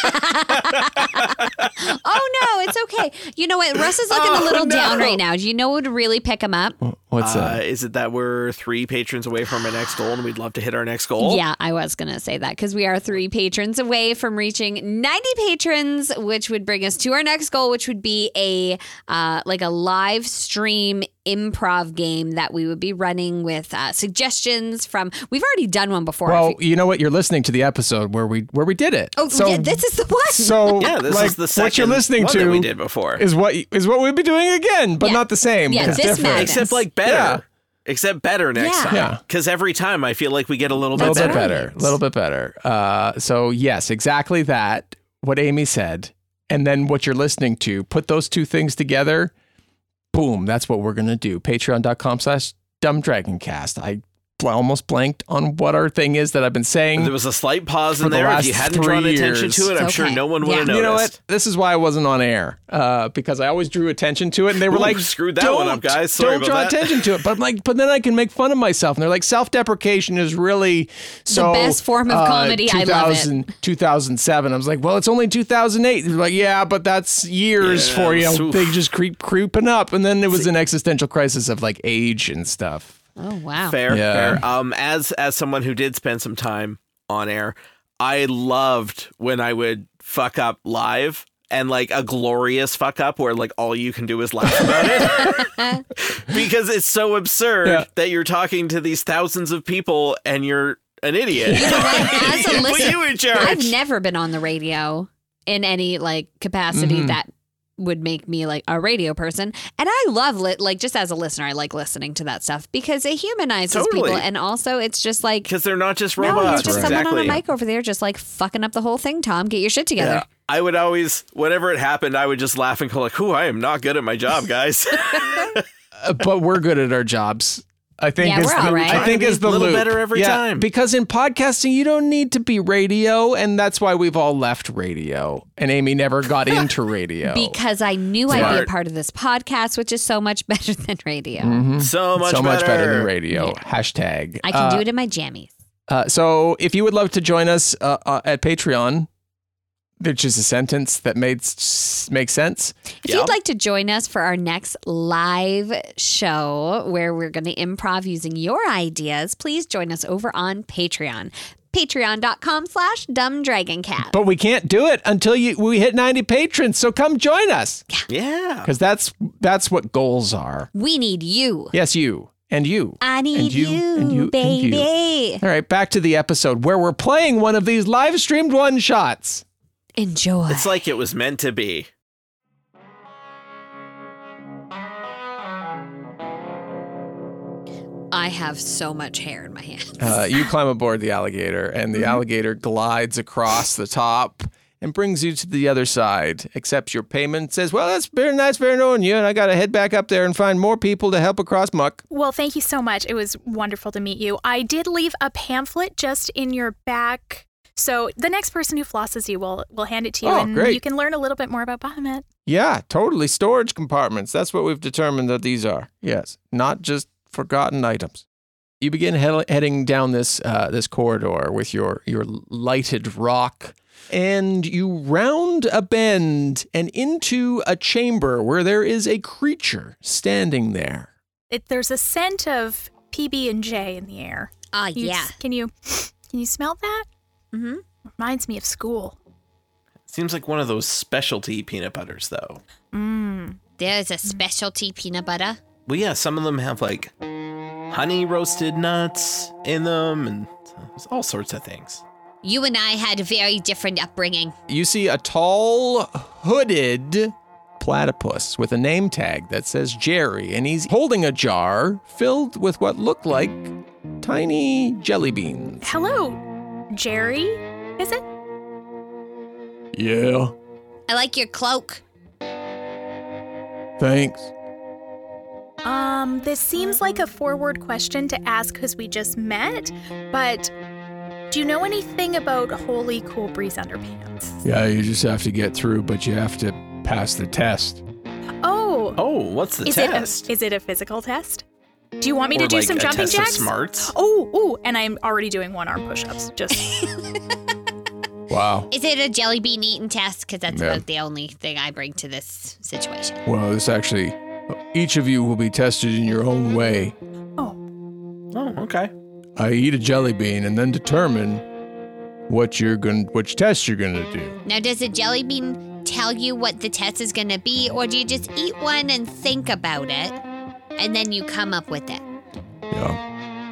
it's okay. You know what? Russ is looking Oh, a little no. down right now. Do you know what would really pick him up? What's Uh, that? is it that we're three patrons away from our next goal and we'd love to hit our next goal? Yeah, I was going to say that because we are three patrons away from reaching ninety patrons, which would bring us to our next goal, which would be a uh, like a live stream improv game that we would be running with uh, suggestions from. We've already done one before. Well, you know what? You're listening to the episode where we where we did it. oh, so, yeah, this is the one. So Yeah, this like, is the what second you're listening one to that we did before. is what is what we'll be doing again, but Yeah. not the same. Yeah, It's this different. madness. Except like better. Yeah. Except better next Yeah. time. Yeah. Because every time I feel like we get a little A little bit bit better. better. A little bit better. Uh, so yes, exactly that. What Amy said, and then what you're listening to. Put those two things together. Boom. That's what we're gonna do. Patreon.com slash dumbdragoncast. I bl- almost blanked on what our thing is that I've been saying. There was a slight pause For in the there. If last you hadn't three drawn attention years. to it, I'm It's sure okay. no one would have Yeah. noticed. You know what? This is why I wasn't on air uh, because I always drew attention to it, and they were Ooh, like, screwed that don't, one up, guys. Sorry don't about draw that." attention to it." But I'm like, but then I can make fun of myself, and they're like, self-deprecation is really so best form of uh, comedy. I love it. two thousand two thousand seven. I was like, well, it's only two thousand eight. They're like, yeah, but that's years Yeah, for you. Know, oof. they just creep creeping up, and then it was an existential crisis of like age and stuff. Oh, wow. Fair, Yeah. fair. Um, as as someone who did spend some time on air, I loved when I would fuck up live and like a glorious fuck up where like all you can do is laugh about it because it's so absurd Yeah. that you're talking to these thousands of people and you're an idiot. You know what? As a Put listener, you in charge. I've never been on the radio in any like capacity Mhm. that would make me like a radio person. And I love lit like just as a listener, I like listening to that stuff because it humanizes Totally. people. And also it's just like Because they're not just no, robots. you're just someone exactly. on a mic over there just like fucking up the whole thing, Tom. Get your shit together. Yeah. I would always, whenever it happened, I would just laugh and go like, "Ooh, I am not good at my job, guys." Uh, but we're good at our jobs. I think Yeah, is we're the, all right. I think Trying to is be the a little loop. better every Yeah, time. because in podcasting you don't need to be radio, and that's why we've all left radio. And Amy never got into radio Because I knew I'd be a Smart. part of this podcast, which is so much better than radio. Mhm. so much so better. much better than radio. Hashtag. I can Uh, do it in my jammies. Uh, so if you would love to join us uh, uh, at Patreon, which is a sentence that made s- makes sense. If Yep. you'd like to join us for our next live show where we're going to improv using your ideas, please join us over on Patreon. Patreon.com slash dumbdragoncat. But we can't do it until you we hit ninety patrons. So come join us Yeah. because that's that's what goals are. We need you. Yes, you and you. I need And you, you, and you, and baby. All right, back to the episode where we're playing one of these live streamed one shots. Enjoy. It's like it was meant to be. I have so much hair in my hands. Uh, you climb aboard the alligator, and the Mm-hmm. alligator glides across the top and brings you to the other side. Accepts your payment, says, "Well, that's very nice, very knowing you, and I got to head back up there and find more people to help across muck." Well, thank you so much. It was wonderful to meet you. I did leave a pamphlet just in your back. So the next person who flosses you will will hand it to you, Oh, and great. you can learn a little bit more about Bahamut. Yeah, totally. Storage compartments. That's what we've determined that these are. Yes, not just forgotten items. You begin he- heading down this uh, this corridor with your your lighted rock, and you round a bend and into a chamber where there is a creature standing there. It, there's a scent of P B and J in the air. Ah, You yeah. s- Can you can you smell that? Mm-hmm. Reminds me of school. Seems like one of those specialty peanut butters, though. Mmm. There's a specialty peanut butter. Well, yeah, some of them have like honey roasted nuts in them and all sorts of things. You and I had a very different upbringing. You see a tall, hooded platypus with a name tag that says Jerry, and he's holding a jar filled with what look like tiny jelly beans. Hello, Jerry, is it? Yeah, I like your cloak. thanks. Um, this seems like a forward question to ask because we just met, but do you know anything about Holy Cool Breeze underpants? Yeah, you just have to get through, but you have to pass the test. Oh. Oh, what's the is test? It a, is it a physical test? Do you want me or to do like some a jumping test jacks? Of smarts? Oh, ooh, and I'm already doing one arm push-ups. Just. Wow. Is it a jelly bean eating test? Because that's Yeah. about the only thing I bring to this situation. Well, this actually, each of you will be tested in your own way. Oh. Oh, okay. I eat a jelly bean and then determine what you're going, which test you're going to do. Now, does a jelly bean tell you what the test is going to be, or do you just eat one and think about it, and then you come up with it? Yeah.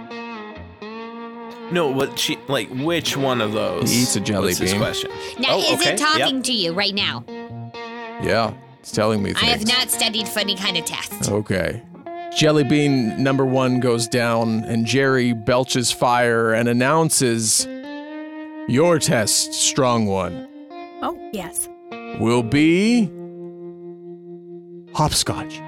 No, what she like? Which one of those? He eats a jelly was his bean. question. Now, Oh, is okay, it talking yep. to you right now? Yeah, it's telling me things. I have not studied for any kind of test. Okay. Jelly bean number one goes down, and Jerry belches fire and announces, your test, strong one, Oh, yes. will be hopscotch.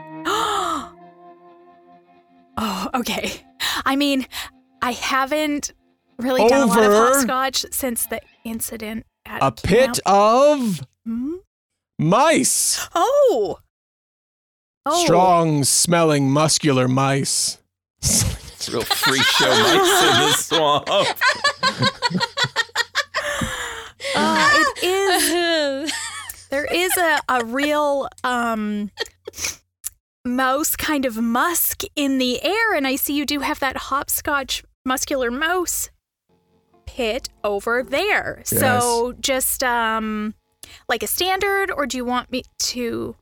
Oh, okay. I mean, I haven't really done a lot of Over hopscotch since the incident at A pit camp. of Hmm? mice. Oh. Oh. Strong smelling, muscular mice. It's real freak show mice in the swamp. Uh, it is. There is a, a real um, mouse kind of musk in the air, and I see you do have that hopscotch muscular mouse pit over there. So just um, like a standard, or do you want me to?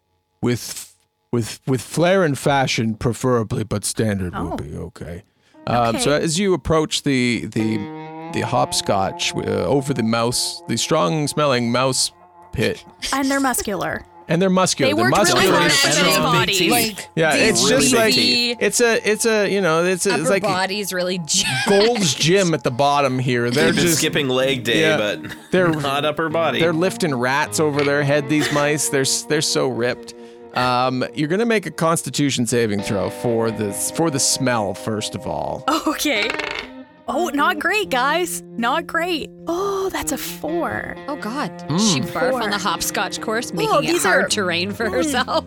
With with with flair and fashion, preferably, but standard Oh. will be okay. Um, Okay. So as you approach the the the hopscotch uh, over the mouse, the strong-smelling mouse pit, And they're muscular. and they're muscular. They they're worked really muscular. hard And for they're these all big bodies. teeth. Like, Yeah, these it's just like beefy it's a it's a you know it's a, upper it's like body's really jacked. Gold's Gym at the bottom here. They're They've been just skipping leg day, Yeah. but They're- not upper body. They're lifting rats over their head. These mice, they're s- they're so ripped. Um, you're gonna make a Constitution saving throw for this for the smell first of all. Okay. Oh, not great, guys. Not great. Oh, that's a four. Oh, God. Mm. She barfed Four. on the hopscotch course, making Oh, it these hard are- terrain for Mm. herself.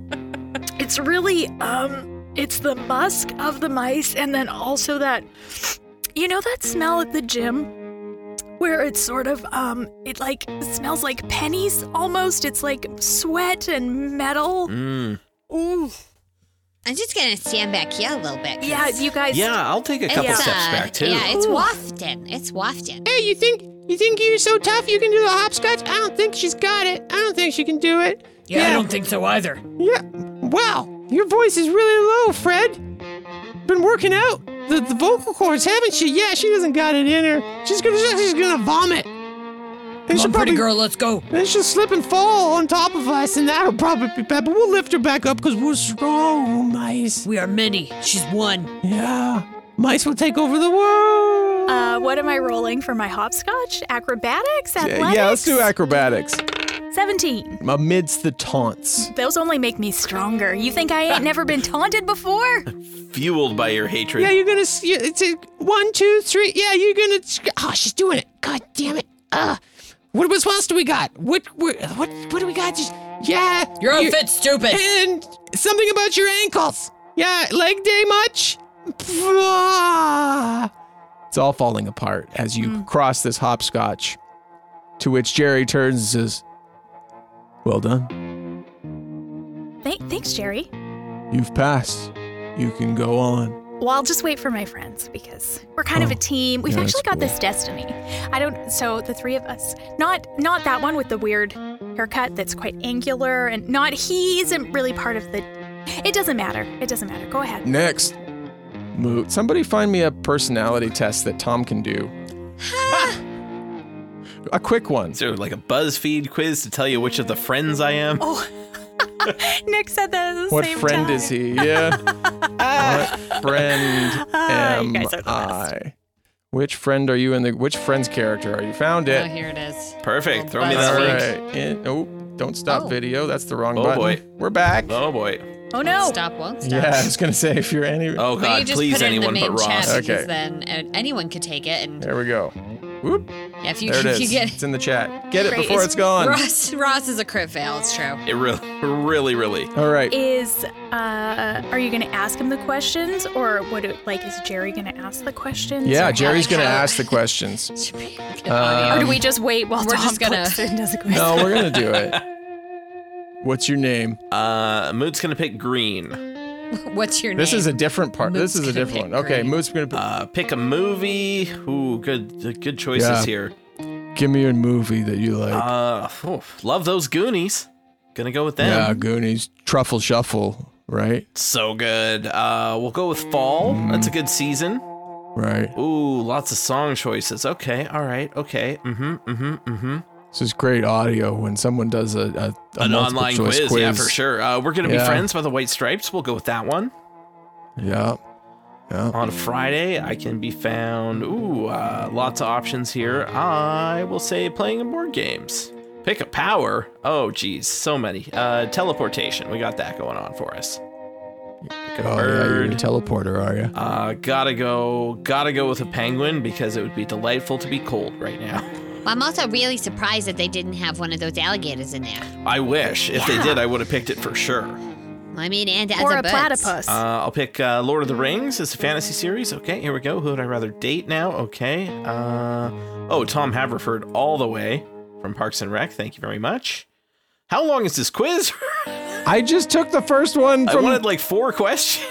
It's really, um, it's the musk of the mice, and then also that, you know, that smell at the gym where it's sort of, um, it like it smells like pennies almost. It's like sweat and metal. Mm. Ooh. I'm just going to stand back here a little bit. 'cause Yeah, you guys. Yeah, I'll take a couple it's, steps uh, back too. Yeah, it's Ooh. wafting. It's wafting. Hey, you think you think you're so tough you can do the hopscotch? I don't think she's got it. I don't think she can do it. Yeah, I don't think so either. Yeah. Wow, your voice is really low, Fred. Been working out the, the vocal cords, haven't you? Yeah, she doesn't got it in her. She's gonna she's gonna vomit. And Come she'll on, pretty probably- girl, let's go. Then she'll slip and fall on top of us, and that'll probably be bad. But we'll lift her back up because we're strong, mice. We are many. She's one. Yeah, mice will take over the world. Uh, what am I rolling for my hopscotch? Acrobatics? yeah, Athletics? yeah, let's do acrobatics. seventeen. Amidst the taunts. Those only make me stronger. You think I ain't never been taunted before? Fueled by your hatred. Yeah, you're gonna. s- you- It's a one, two, three. Yeah, you're gonna. Oh, she's doing it. God damn it. Uh, what, what else do we got? What, what, what, what do we got? Just yeah. Your you- outfit's stupid. And something about your ankles. Yeah, leg day much? It's all falling apart as you cross this hopscotch. To which Jerry turns and says, "Well done. Th- thanks, Jerry. You've passed. You can go on." Well, I'll just wait for my friends because we're kind Oh, of a team. We've yeah, actually that's got this destiny. I don't. So the three of us, not not that one with the weird haircut that's quite angular, and not he isn't really part of the. It doesn't matter. It doesn't matter. Go ahead. Next. Moot. Somebody find me a personality test that Tom can do. A quick one. So like a BuzzFeed quiz to tell you which of the friends I am. Oh, Nick said that at the What same friend time. is he? Yeah. What friend Ah, you am guys are the I? Which friend are you in the? Which friend's character are you? Found Oh, it. here it is. Perfect. Throw me All that link. right. In, oh, don't stop Oh. video. That's the wrong Oh, button. boy. We're back. Oh boy. Oh no. Stop won't stop. Yeah, I was gonna say if you're any. Oh Well, god, you just please put it anyone in the but main Ross. chat Okay. because then uh, anyone could take it, and There we go. Whoop. yeah, if you There it if is. you get It's in the chat. Get it Great. before Is it's gone. Ross, Ross is a crit fail. It's true. It really, really, really. All right. Is uh, are you gonna ask him the questions, or what? do- Like, is Jerry gonna ask the questions? Yeah, or Jerry's like gonna how- ask the questions. Audio. Or do we just wait while We're Tom just gonna- clicks and does a quiz? No, we're gonna do it. What's your name? Uh, Moot's gonna pick green. What's your name? This is a different part. Moot's This is a gonna different pick one. Okay, green. Moot's gonna. Pick, Uh, pick a movie. Ooh, good, good choices Yeah. here. give me a movie that you like. Uh, oh, love those Goonies. Gonna go with them. yeah, Goonies, Truffle Shuffle, right? So good. Uh, we'll go with fall. That's a good season. Right. Ooh, lots of song choices. Okay, all right, okay. Mm-hmm, mm-hmm, mm-hmm. This is great audio when someone does a, a, a An multiple online choice quiz, yeah, for sure. Uh, we're gonna be Yeah. friends by the White Stripes. We'll go with that one. Yeah. Yeah. On Friday, I can be found. Ooh, uh, lots of options here. I will say playing board games. Pick a power. Oh, geez, so many. Uh, teleportation. We got that going on for us. Pick a Oh, yeah, you're a bird. teleporter, are you? Uh, gotta go. Gotta go with a penguin because it would be delightful to be cold right now. Well, I'm also really surprised that they didn't have one of those alligators in there. I wish. If they Yeah. did, I would have picked it for sure. I mean, and as Or a a bird. platypus. Uh, I'll pick uh, Lord of the Rings as a fantasy series. Okay, here we go. Who would I rather date now? Okay. Uh, oh, Tom Haverford all the way from Parks and Rec. Thank you very much. How long is this quiz? I just took the first one I from. wanted like four questions.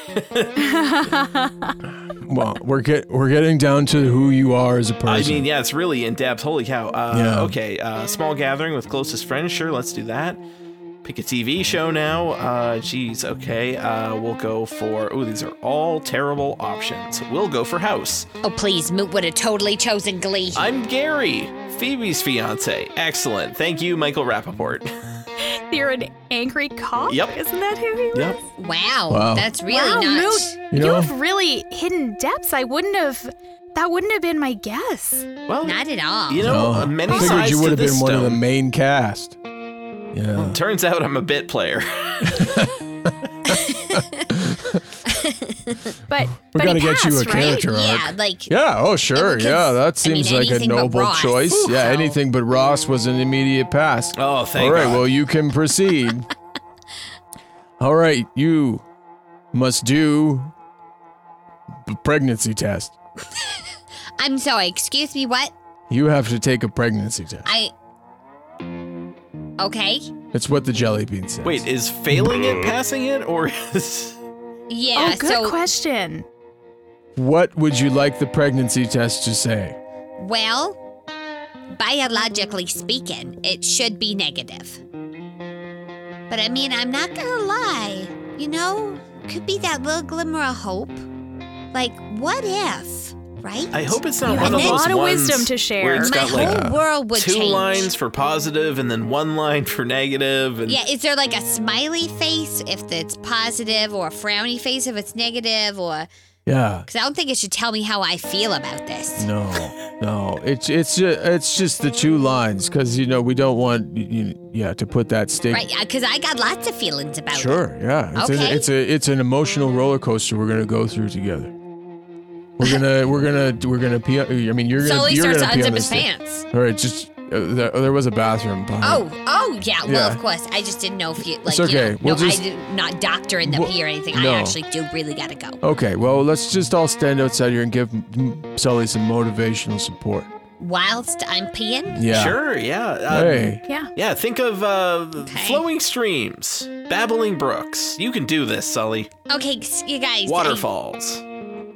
Well, we're get we're getting down to who you are as a person. I mean, yeah, it's really in depth. Holy cow. Uh, Yeah. Okay, uh, small gathering with closest friends. Sure, let's do that. Pick a T V show now. Uh, geez, okay. Uh, we'll go for. Oh, these are all terrible options. We'll go for House. Oh, please, Moot would have totally chosen Glee. I'm Gary, Phoebe's fiance. Excellent. Thank you, Michael Rappaport. You're an angry cop? Yep. Isn't that who he was? Yep. Wow, Wow. that's really wow, not. Moot, You you, know- have really hidden depths. I wouldn't have. That wouldn't have been my guess. Well, Not at all. you know, No, uh, many I figured sides you to would have this been one of the stone. main cast. Yeah. Turns out I'm a bit player. But We but gotta he get you passed, a right? character arc. Yeah, like Yeah, oh sure, because, yeah, that I mean, seems like a anything but noble Ross. choice. Ooh, yeah, so- anything but Ross was an immediate pass. Oh, thank All right, God. well, you can proceed. All right, you must do a pregnancy test. I'm sorry. Excuse me. What? You have to take a pregnancy test. I. Okay. It's what the jelly bean says. Wait, is failing it passing it, or is? Yeah. Oh, good so question. What would you like the pregnancy test to say? well, biologically speaking, it should be negative. But I mean, I'm not gonna lie. You know, could be that little glimmer of hope. Like, what if? Right? I hope it's not You one have of a those lot of ones wisdom to share. where it's My got whole like world would two change. lines for positive and then one line for negative. And Yeah, is there like a smiley face if it's positive, or a frowny face if it's negative, or Yeah. because I don't think it should tell me how I feel about this. No, no. It's it's ju- it's just the two lines because you know we don't want you, yeah to put that sting. Right? Because I got lots of feelings about it. Sure, yeah. It's, Okay. a, it's a it's an emotional roller coaster we're gonna go through together. We're gonna we're gonna we're gonna pee. I mean, you're gonna Sully you're starts gonna to pee on unzip this his thing. pants. All right, just uh, there, there was a bathroom behind. Oh, oh yeah. Well, Yeah. of course. I just didn't know if you like. It's You okay. know, We'll no, just- I did not doctor in the Well, pee or anything. no. I actually do really gotta go. Okay, well let's just all stand outside here and give mm, Sully some motivational support. Whilst I'm peeing. Yeah. Sure, yeah. Um, Hey. Yeah. Yeah, think of uh, flowing streams, babbling brooks. You can do this, Sully. Okay, s- you guys. I- Waterfalls.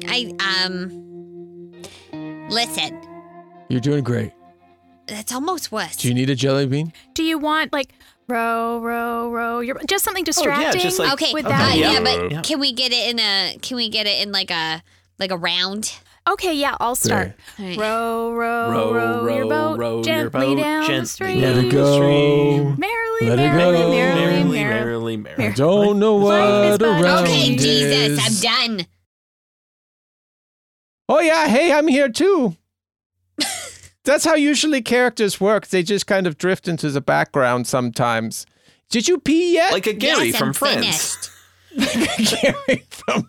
I um. Listen, You're doing great. that's almost worse. Do you need a jelly bean? Do you want like row, row, row? Your just something distracting. just like- Okay, with uh, that. yeah, Yeah. but Yeah. can we get it in a? Can we get it in like a like a round? Okay, yeah, I'll start. All right. Row, row, Row, row, your row, boat row your gently boat down the gently stream. Let down it the go. stream. Merrily, Let it merrily, go. merrily, Merrily, merrily. merrily, merrily. Don't know Life is what but a around Okay, dream. Jesus, is. I'm done. Oh yeah, hey, I'm here too. That's how usually characters work. They just kind of drift into the background sometimes. Did you pee yet? Like a Gary yes, from I'm Friends. finished. Gary from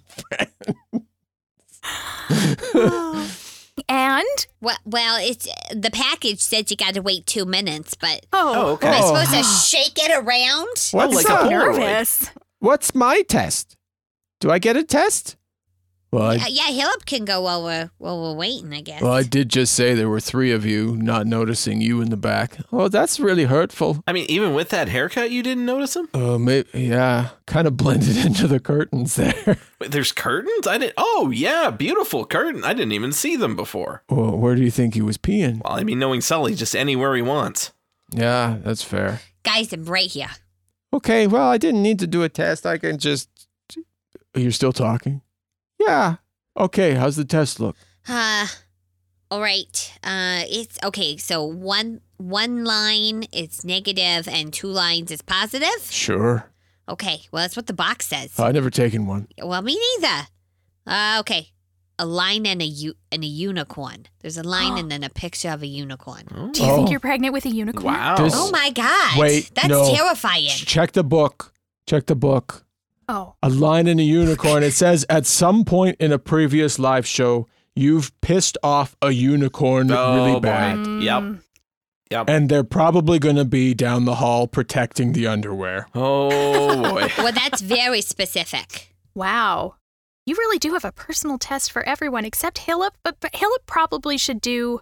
And Well, well, it's the package said you got to wait two minutes, but oh, Oh, okay. am I Oh. supposed to shake it around? What's like so a Polaroid. nervous. What's my test? Do I get a test? Well, Uh, I, yeah, Hillip can go while we're while we're waiting, I guess. well, I did just say there were three of you, not noticing you in the back. Oh, that's really hurtful. I mean, even with that haircut, you didn't notice him? Uh, maybe, yeah, kind of blended into the curtains there. Wait, there's curtains? I didn't. Oh, yeah, beautiful curtain. I didn't even see them before. Well, where do you think he was peeing? Well, I mean, knowing Sully, just anywhere he wants. Yeah, that's fair. Guys, I'm right here. Okay, well, I didn't need to do a test. I can just. You're still talking? Yeah. Okay, how's the test look? Uh, all right. Uh, it's okay. So one one line is negative and two lines is positive. Sure. Okay. Well, that's what the box says. I've never taken one. Well, me neither. Uh, okay. A line and a u- and a unicorn. There's a line and then a picture of a unicorn. Do you think Oh. you're pregnant with a unicorn? Wow. Does- Oh my God! Wait, that's no. terrifying. Check the book. Check the book. Oh, A line and a unicorn. It says at some point in a previous live show, you've pissed off a unicorn Oh, really boy. bad. Yep. Yep. And they're probably going to be down the hall protecting the underwear. Oh, boy. Well, that's very specific. wow. You really do have a personal test for everyone except Hillip, but, but Hillip probably should do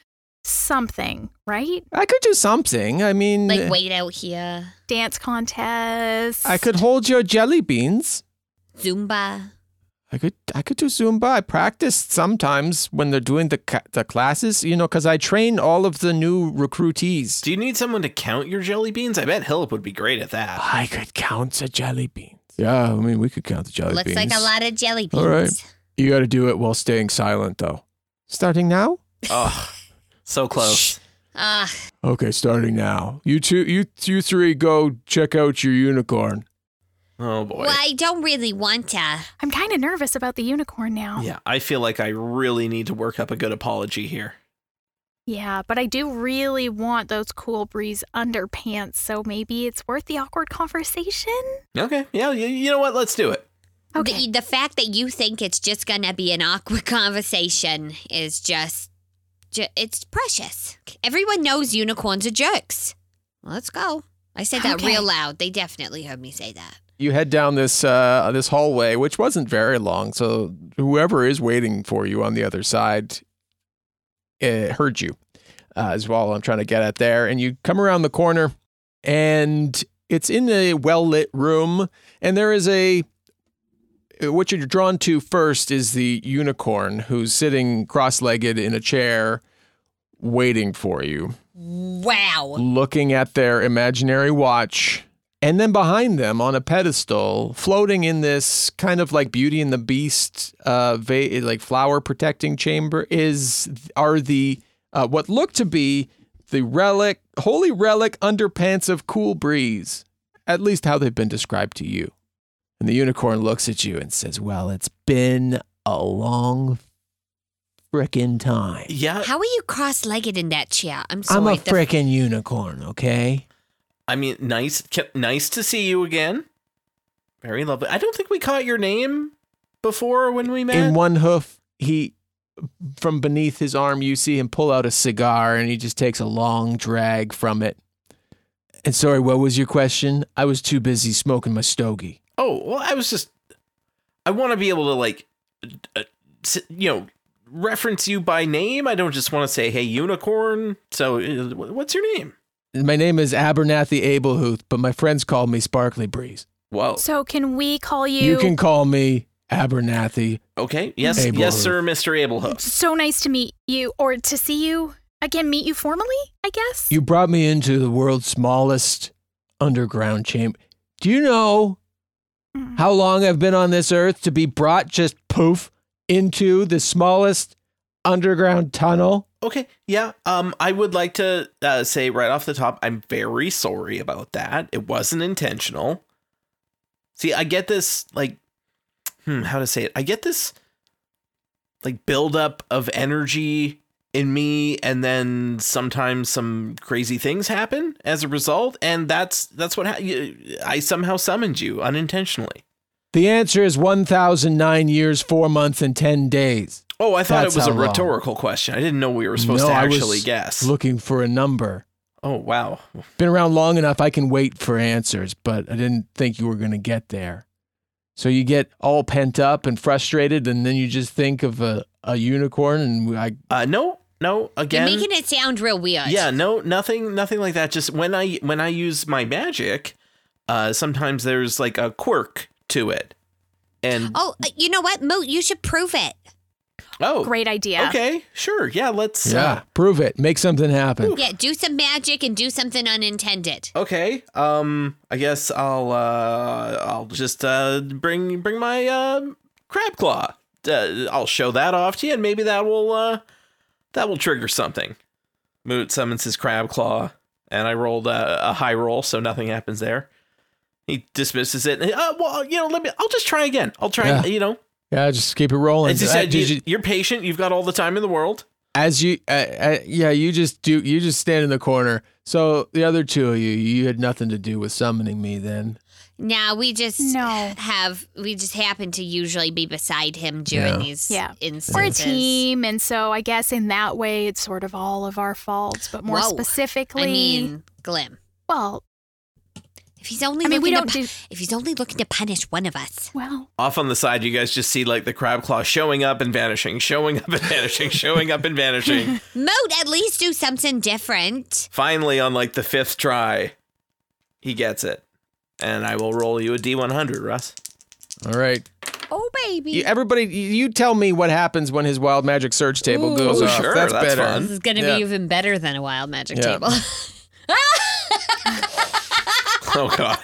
something, right? I could do something. I mean, Like wait out here, Dance contest. I could hold your jelly beans. Zumba. I could I could do Zumba. I practice sometimes when they're doing the ca- the classes, you know, because I train all of the new recruitees. Do you need someone to count your jelly beans? I bet Hillip would be great at that. I could count the jelly beans. Yeah, I mean, we could count the jelly Looks beans. like a lot of jelly beans. All right. You got to do it while staying silent, though. Starting now? Oh, so close. Ah, Okay, starting now. You two, you you three, go check out your unicorn. Oh, boy. well, I don't really want to. I'm kind of nervous about the unicorn now. Yeah, I feel like I really need to work up a good apology here. Yeah, but I do really want those Cool Breeze underpants, so maybe it's worth the awkward conversation? Okay, yeah, you, you know what? Let's do it. Okay. The, the fact that you think it's just gonna be an awkward conversation is just, ju- it's precious. Everyone knows unicorns are jerks. Let's go. I said that Okay. real loud. They definitely heard me say that. You head down this uh, this hallway, which wasn't very long, so whoever is waiting for you on the other side uh, heard you uh, as well. I'm trying to get at there, and you come around the corner, and it's in a well lit room, and there is a. What you're drawn to first is the unicorn who's sitting cross-legged in a chair, waiting for you, Wow. looking at their imaginary watch. And then behind them on a pedestal, floating in this kind of like Beauty and the Beast, uh, va- like flower protecting chamber, is are the uh, what look to be the relic, holy relic underpants of Cool Breeze, at least how they've been described to you. And the unicorn looks at you and says, "Well, it's been a long frickin' time. Yeah, How are you cross-legged in that chair? I'm sorry. I'm a the- frickin' unicorn, okay?" I mean, nice, ke- nice to see you again. Very lovely. I don't think we caught your name before when we met. In one hoof, he, from beneath his arm, you see him pull out a cigar and he just takes a long drag from it. And sorry, what was your question? I was too busy smoking my stogie. Oh, well, I was just, I want to be able to like, uh, s- you know, reference you by name. I don't just want to say, hey, unicorn. So uh, wh- what's your name? My name is Abernathy Abelhuth, but my friends call me Sparkly Breeze. Whoa. So can we call you? You can call me Abernathy. Okay. Yes, Abelhoof. yes, sir, Mister Abelhoof. So nice to meet you, or to see you again, meet you formally, I guess. You brought me into the world's smallest underground chamber. Do you know how long I've been on this earth to be brought just poof into the smallest underground tunnel? Okay, yeah. Um, I would like to uh, say right off the top, I'm very sorry about that. It wasn't intentional. See, I get this, like, hmm, how to say it? I get this, like, buildup of energy in me, and then sometimes some crazy things happen as a result, and that's that's what ha- I somehow summoned you unintentionally. The answer is one thousand nine years, four months, and ten days. Oh, I thought That's it was a how long. rhetorical question. I didn't know we were supposed No, to I actually was guess. Looking for a number. Oh, wow. Been around long enough, I can wait for answers, but I didn't think you were going to get there. So you get all pent up and frustrated, and then you just think of a, a unicorn, and I... Uh, no, no, again... You're making it sound real weird. Yeah, no, nothing nothing like that. Just when I when I use my magic, uh, sometimes there's like a quirk to it. And Oh, uh, you know what, Moot? You should prove it. Oh, great idea. Okay, sure. Yeah, let's... Yeah, Uh, prove it. Make something happen. Yeah, do some magic and do something unintended. okay, um, I guess I'll uh, I'll just uh, bring bring my uh, crab claw. Uh, I'll show that off to you, and maybe that will uh, that will trigger something. Moot summons his crab claw, and I rolled a, a high roll, so nothing happens there. He dismisses it. And, uh, well, you know, let me. I'll just try again. I'll try. Yeah. You know, Yeah, just keep it rolling. as you Uh, said, did you, you- you're patient. You've got all the time in the world. as you, uh, uh, yeah, you just do. You just stand in the corner. So the other two of you, you had nothing to do with summoning me then. Now we just No. have we just happen to usually be beside him during Yeah. these Yeah. instances. We're a team, and so I guess in that way, it's sort of all of our faults, but more Whoa. specifically, I mean, Glim. well, If he's only I mean, we looking don't to, do- pu- if he's only looking to punish one of us. well, Off on the side, you guys just see like the crab claw showing up and vanishing, showing up and vanishing, showing up and vanishing. Moat, at least do something different. Finally, on like the fifth try, he gets it. And I will roll you a D one hundred, Russ. All right. Oh baby. You, everybody, you you tell me what happens when his wild magic search table Ooh. goes Oh, off. sure, That's, that's better. fun. This is going to Yeah. be even better than a wild magic Yeah. table. Oh, God.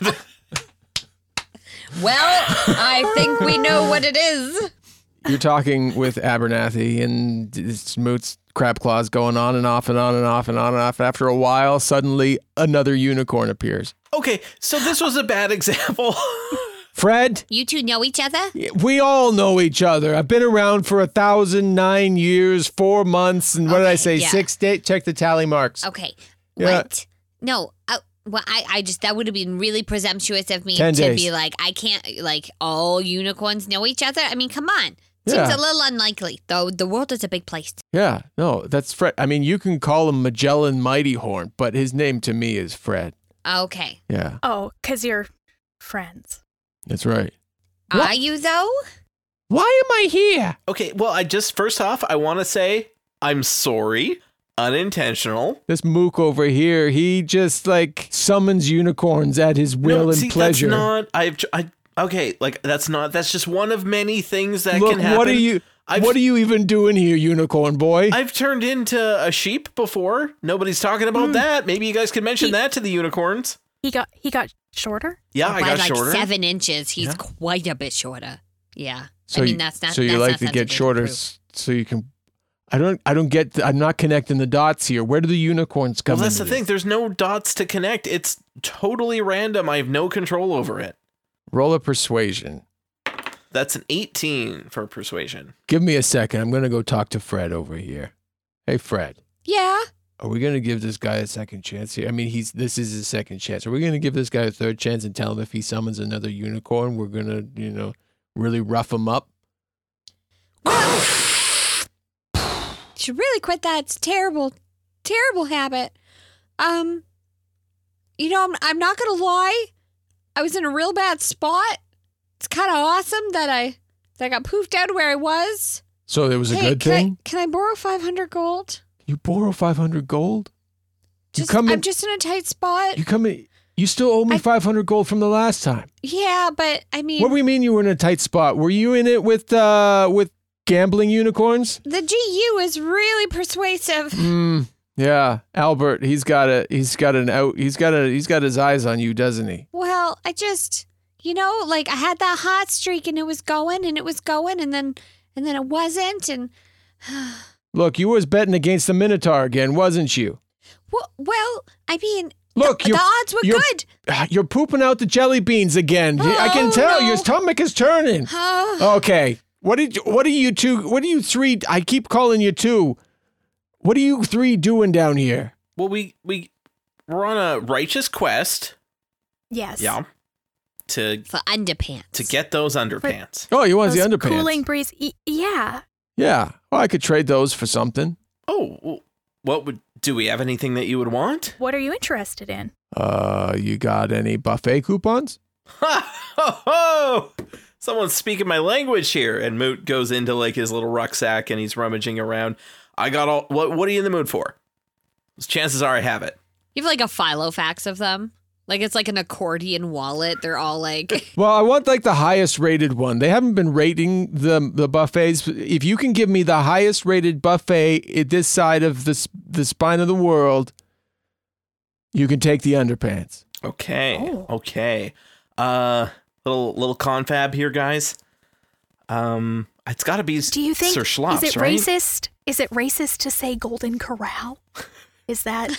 Well, I think we know what it is. You're talking with Abernathy, and it's Moot's crab claws going on and off and on and off and on and off. After a while, suddenly another unicorn appears. Okay, so this was a bad example. Fred, You two know each other? we all know each other. I've been around for a thousand nine years, four months, and what did I Okay, say? yeah. Six days. Check the tally marks. Okay. Yeah. What? No. Uh, well, I, I just, that would have been really presumptuous of me Ten to days. be like, I can't, like, all unicorns know each other. I mean, come on. Seems Yeah. a little unlikely, though the world is a big place. Yeah, no, that's Fred. I mean, you can call him Magellan Mighty Horn, but his name to me is Fred. Okay. Yeah, oh, because you're friends. that's right. Are you, though? Why am I here? Okay, well, I just, first off, I want to say I'm sorry. Unintentional. This mook over here, he just like summons unicorns at his will no, and see, pleasure. That's not, I've, tr- I, okay, like, that's not, that's just one of many things that Look, can happen. what are you? I've- what are you even doing here, unicorn boy? I've turned into a sheep before. Nobody's talking about Hmm. that. Maybe you guys could mention He- that to the unicorns. He got he got shorter. Yeah, Oh, I by got like shorter. seven inches. He's Yeah. quite a bit shorter. Yeah. so I mean, you, that's not. so you that's like not to something get shorter, prove. s- so you can. I don't. I don't get. The, I'm not connecting the dots here. Where do the unicorns come? Well, that's the into thing. this? There's no dots to connect. It's totally random. I have no control over it. Roll a persuasion. That's an eighteen for persuasion. Give me a second. I'm gonna go talk to Fred over here. Hey, Fred. Yeah. Are we gonna give this guy a second chance here? I mean, he's this is his second chance. Are we gonna give this guy a third chance and tell him if he summons another unicorn, we're gonna, you know, really rough him up? Should really quit that. It's terrible, terrible habit. Um, you know, I'm, I'm not gonna lie. I was in a real bad spot. It's kind of awesome that I that I got poofed out of where I was. So it was a hey, good can thing. I, can I borrow five hundred gold? You borrow five hundred gold. Just, you come in. I'm just in a tight spot. you come in. You still owe me five hundred gold from the last time. Yeah, but I mean, What do you mean you were in a tight spot? Were you in it with uh with gambling unicorns? the G U is really persuasive. Hmm. Yeah, Albert, he's got a he's got an out he's got a he's got his eyes on you, doesn't he? Well, I just, you know, like I had that hot streak and it was going and it was going and then and then it wasn't and Look, you was betting against the Minotaur again, wasn't you? well, well I mean, Look, the, you're, the odds were you're, good. You're pooping out the jelly beans again. I can Oh, tell no. your stomach is turning. Uh, Okay. What did you, what are you two what are you three I keep calling you two. What are you three doing down here? Well, we we we're on a righteous quest. Yes. Yeah. To For underpants. to get those underpants. Oh, you want Those the underpants? cooling breeze. Y- yeah. Yeah. Well, I could trade those for something. Oh, well, what would do we have anything that you would want? What are you interested in? Uh, you got any buffet coupons? Ha ho ho! Someone's speaking my language here. And Moot goes into like his little rucksack and he's rummaging around. I got all. What What are you in the mood for? Chances are I have it. You have like a Filofax of them. Like it's like an accordion wallet. They're all like. Well, I want like the highest rated one. They haven't been rating the the buffets. If you can give me the highest rated buffet at this side of the s- the spine of the world, you can take the underpants. Okay. Oh. Okay. Uh, little little confab here, guys. Um, it's got to be Do you think Sir Schlops, is it right? racist? Is it racist to say Golden Corral? Is that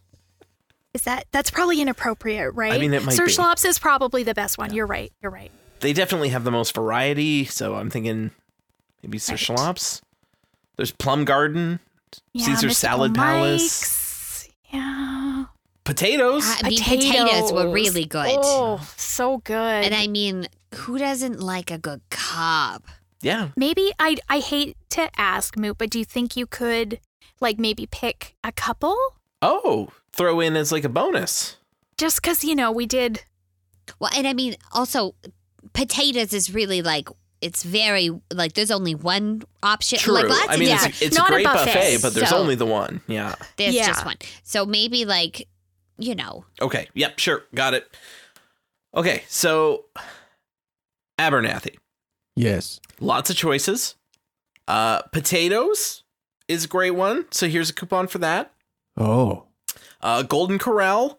is that that's probably inappropriate, right? I mean, it might Sir be. Schlops is probably the best one. You're right. You're right. They definitely have the most variety, so I'm thinking maybe Sir Right. Schlops. There's Plum Garden, Yeah, Caesar Mystical Salad Palace, Mike's. Yeah. potatoes. I mean, potatoes were really good. Oh, so good. And I mean, who doesn't like a good cob? Yeah. Maybe I I hate to ask, Moot, but do you think you could like maybe pick a couple? Oh, throw in as like a bonus. Just because, you know, we did. Well, and I mean, also, potatoes is really like, it's very, like, there's only one option. True. Like, lots I mean, of it's, it's a not a great buffet, buffet, but there's so- only the one. Yeah. There's Yeah. just one. So maybe, like, you know. Okay. Yep. Sure. Got it. Okay. So, Abernathy. Yes. Lots of choices. Uh, potatoes is a great one. So here's a coupon for that. Oh. Uh, Golden Corral.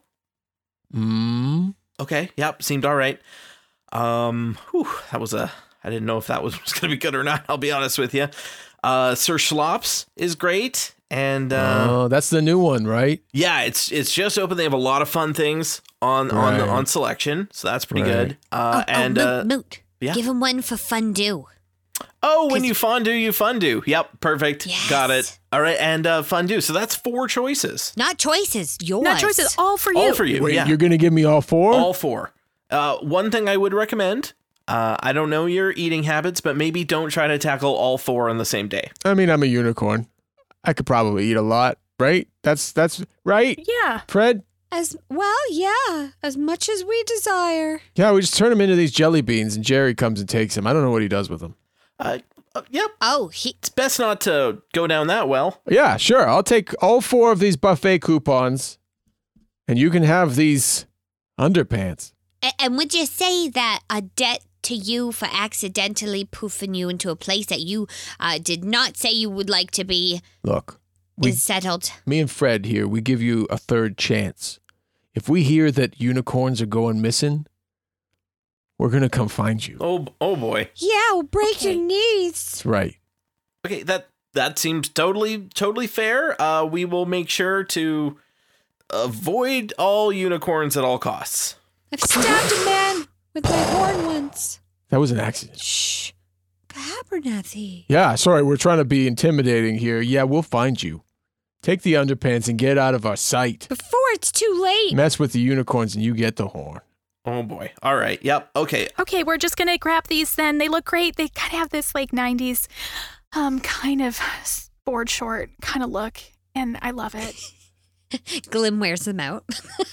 Mm. Okay. Yep. Seemed all right. Um, whew, that was a. I didn't know if that was, was going to be good or not. I'll be honest with you. Uh, Sir Schlops is great, and uh, Oh, that's the new one, right? yeah, it's it's just open. They have a lot of fun things on on Right. on selection, so that's pretty Right. good. Uh, oh, and oh, uh, Moot, Moot. yeah. Give him one for fondue. oh, when 'cause- you fondue, you fondue. Yep, perfect. Yes. Got it. All right, and uh, fondue. So that's four choices. Not choices, yours. Not choices, all for you. All for you. Wait, yeah, you're gonna give me all four? all four. Uh, one thing I would recommend. Uh, I don't know your eating habits, but maybe don't try to tackle all four on the same day. I mean, I'm a unicorn. I could probably eat a lot, right? That's that's right, Yeah. Fred. As well, yeah, as much as we desire. Yeah, we just turn them into these jelly beans, and Jerry comes and takes them. I don't know what he does with them. Uh, uh, yep. Oh, he. It's best not to go down that well. Yeah, sure. I'll take all four of these buffet coupons, and you can have these underpants. a- And would you say that a debt to you for accidentally poofing you into a place that you uh, did not say you would like to be Look, we, is settled? me and Fred here, we give you a third chance. If we hear that unicorns are going missing, we're gonna come find you. Oh, oh boy. Yeah, we'll break Okay. your knees. That's right. Okay, that that seems totally totally fair. Uh, we will make sure to avoid all unicorns at all costs. I've stabbed a man with my horn once. That was an accident. Shh. Abernathy. Yeah, sorry, we're trying to be intimidating here. Yeah, we'll find you. Take the underpants and get out of our sight. Before it's too late. Mess with the unicorns and you get the horn. Oh boy. All right. Yep. Okay. Okay, we're just gonna grab these then. They look great. They kind of have this like nineties um kind of board short kind of look, and I love it. Glim wears them out.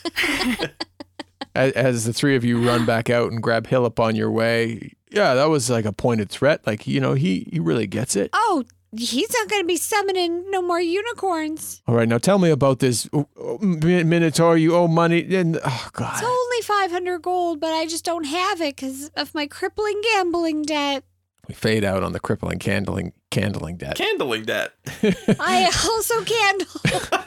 As, as the three of you run back out and grab Hill up on your way, yeah, that was like a pointed threat. Like, you know, he, he really gets it. Oh, he's not going to be summoning no more unicorns. All right, now tell me about this oh, oh, Min- Minotaur. You owe money. And, oh, God. It's only five hundred gold, but I just don't have it because of my crippling gambling debt. We fade out on the crippling candling, candling debt. Candling debt. I also candle.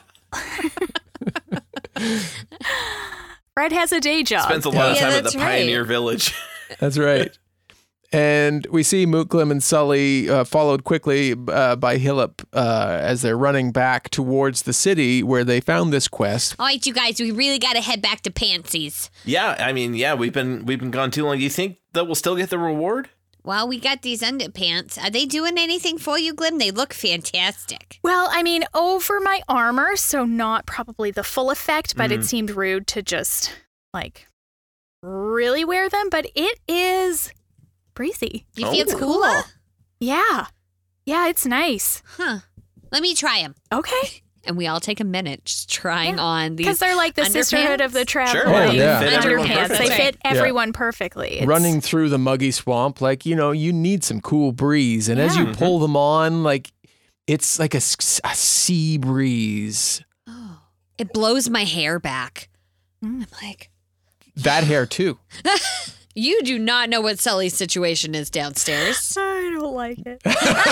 Fred has a day job. Spends a lot of Yeah, time at that's the right. Pioneer Village. That's right. And we see Mootglim and Sully uh, followed quickly uh, by Hillip uh, as they're running back towards the city where they found this quest. All right, you guys, we really got to head back to Pansies. Yeah, I mean, yeah, we've been we've been gone too long. You think that we'll still get the reward? Well, we got these underpants. Are they doing anything for you, Glim? They look fantastic. Well, I mean, over my armor, so not probably the full effect, but it seemed rude to just, like, really wear them. But it is breezy. You Oh. feel It's cooler? cool. Yeah. Yeah, it's nice. Huh. Let me try them. Okay. And we all take a minute just trying Yeah. on these. Because they're like the underpants? sisterhood of the traveling Oh, yeah. Fit everyone underpants. They perfectly. fit everyone perfectly. It's- Running through the muggy swamp, like, you know, you need some cool breeze. And as you Yeah. pull them on, like, it's like a, s- a sea breeze. Oh, it blows my hair back. Mm. I'm like, That hair, too. you do not know what Sully's situation is downstairs. I don't like it.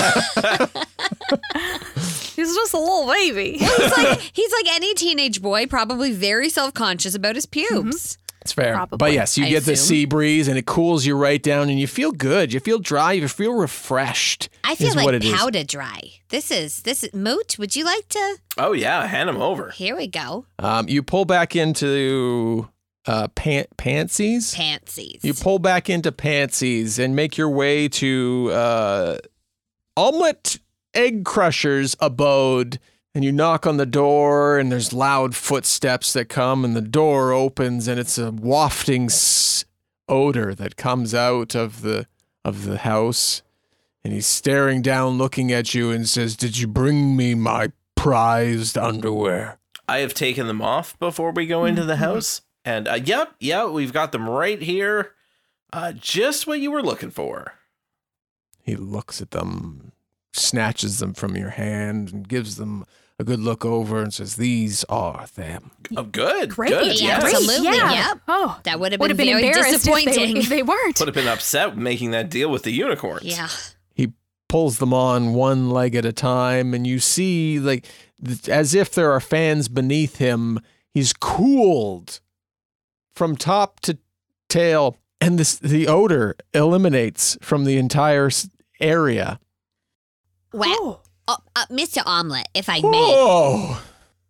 He's just a little baby. he's like he's like any teenage boy, probably very self-conscious about his pubes. It's fair. Probably. But yes, you I get the assume. sea breeze and it cools you right down and you feel good. You feel dry. You feel refreshed. I feel is what like it is. powder dry. This is, this is, Moot, would you like to? Oh yeah, hand them over. Here we go. Um, you pull back into uh, pan- Pansies. Pansies. You pull back into Pansies and make your way to uh, Omelet Egg Crusher's abode. And you knock on the door, and there's loud footsteps that come, and the door opens, and it's a wafting s- odor that comes out of the of the house. And he's staring down, looking at you, and says, "Did you bring me my prized underwear?" I have taken them off before we go into the house, and uh, yep, yeah, we've got them right here. Uh, just what you were looking for. He looks at them, snatches them from your hand, and gives them a good look over and says, "These are them." Oh, good, Great. good, Yeah, yes. absolutely. Yeah. Yep. Oh, That would have would been, have been very embarrassed if they, disappointing. if they weren't. Would have been upset making that deal with the unicorns. Yeah. He pulls them on one leg at a time, and you see, like, th- as if there are fans beneath him, he's cooled from top to tail, and this the odor eliminates from the entire s- area. Well, Oh. uh, uh, Mister Omelet, if I may Oh,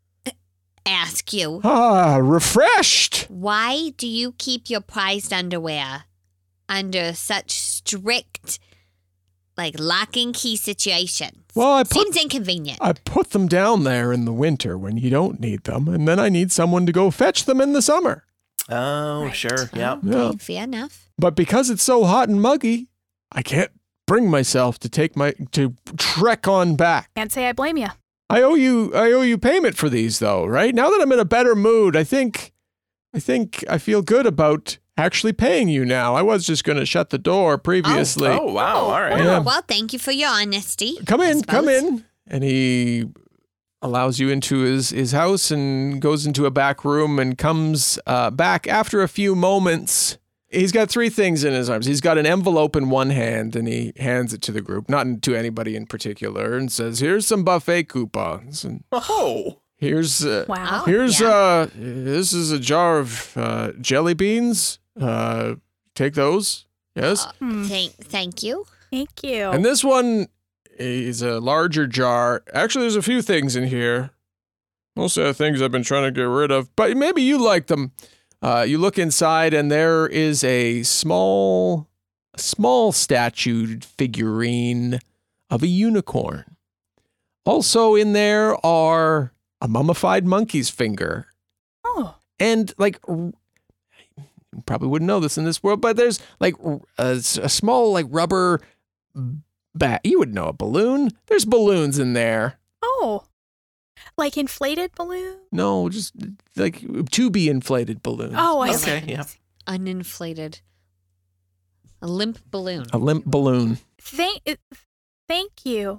ask you, ah, refreshed. why do you keep your prized underwear under such strict, like, lock and key situation? Well, I put Seems inconvenient. I put them down there in the winter when you don't need them, and then I need someone to go fetch them in the summer. Oh, sure, yeah. Okay, Yeah. fair enough. But because it's so hot and muggy, I can't bring myself to take my to trek on back. Can't say I blame you. I owe you I owe you payment for these though, right? Now that I'm in a better mood, I think I think I feel good about actually paying you now. I was just going to shut the door previously. Oh, wow, all right. Yeah. Well, thank you for your honesty. Come I in, come suppose. in. And he allows you into his, his house and goes into a back room and comes uh, back after a few moments. He's got three things in his arms. He's got an envelope in one hand and he hands it to the group, not to anybody in particular, and says, "Here's some buffet coupons. And Oh, here's uh, Wow. here's yeah. uh this is a jar of uh, jelly beans. Uh, take those. Yes. Hmm. Thank, thank you. Thank you. And this one is a larger jar. Actually, there's a few things in here. Most of the things I've been trying to get rid of, but maybe you like them. Uh, you look inside, and there is a small, small statued figurine of a unicorn. Also in there are a mummified monkey's finger. oh. And like, r- you probably wouldn't know this in this world, but there's like r- a, s- a small like rubber bat. You would know a balloon. There's balloons in there. Oh. Like inflated balloon? No, just like to be inflated balloons. Oh, I okay, see. yeah. Uninflated. A limp balloon. A limp balloon. Thank, thank you.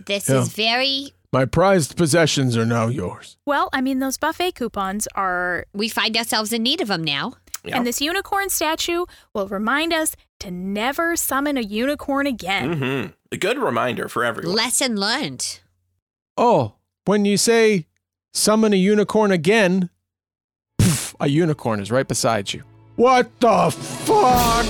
This Yeah. is very... My prized possessions are now yours. Well, I mean, those buffet coupons are. We find ourselves in need of them now. Yeah. And this unicorn statue will remind us to never summon a unicorn again. Mm-hmm. A good reminder for everyone. Lesson learned. Oh, when you say summon a unicorn again, poof, a unicorn is right beside you. What the fuck?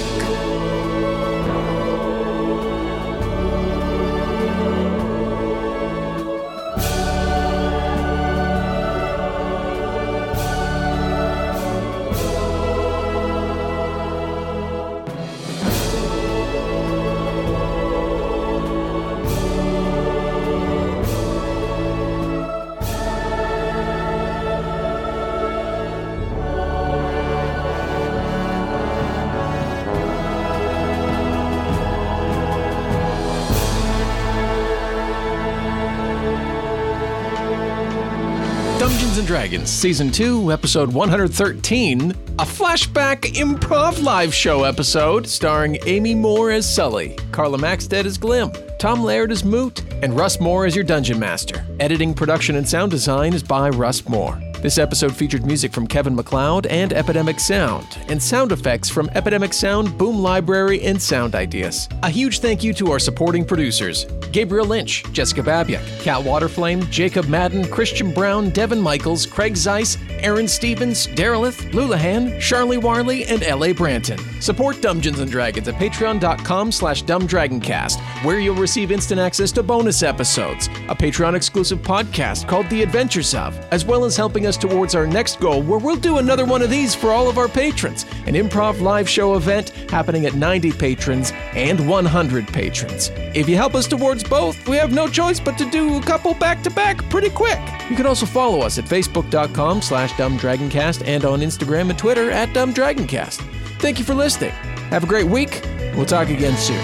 Dungeons and Dragons, Season two, Episode one hundred thirteen, a flashback improv live show episode starring Amy Moore as Sully, Carla Maxted as Glim, Tom Laird as Moot, and Russ Moore as your Dungeon Master. Editing, production, and sound design is by Russ Moore. This episode featured music from Kevin MacLeod and Epidemic Sound, and sound effects from Epidemic Sound, Boom Library, and Sound Ideas. A huge thank you to our supporting producers, Gabriel Lynch, Jessica Babiak, Kat Waterflame, Jacob Madden, Christian Brown, Devin Michaels, Craig Zeiss, Aaron Stevens, Darylith, Lulahan, Charlie Warley, and L A Branton. Support Dungeons and Dragons at patreon.com slash dumbdragoncast, where you'll receive instant access to bonus episodes, a Patreon-exclusive podcast called The Adventures Of, as well as helping us towards our next goal, where we'll do another one of these for all of our patrons, an improv live show event happening at ninety patrons and one hundred patrons. If you help us towards both, we have no choice but to do a couple back-to-back pretty quick. You can also follow us at facebook.com slash dumbdragoncast and on Instagram and Twitter at dumbdragoncast. Thank you for listening. Have a great week. We'll talk again soon.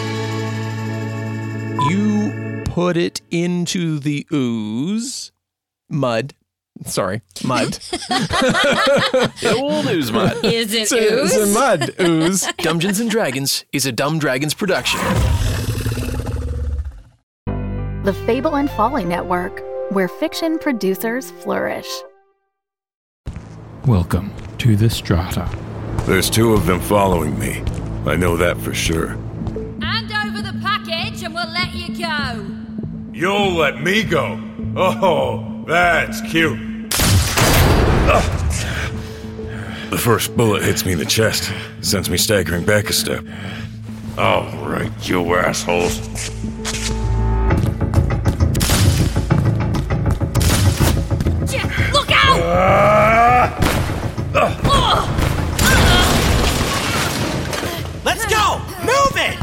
You put it into the ooze. Mud. Sorry, mud. The old ooze mud. Is it It's a, ooze? it's a mud ooze. Dungeons and Dragons is a Dumb Dragons production. The Fable and Folly Network, where fiction producers flourish. Welcome to the Strata. There's two of them following me. I know that for sure. Hand over the package and we'll let you go. You'll let me go? Oh, that's cute. Ugh. The first bullet hits me in the chest, sends me staggering back a step. All right, you assholes. Look out! Ah! Ugh. Let's go! Move it!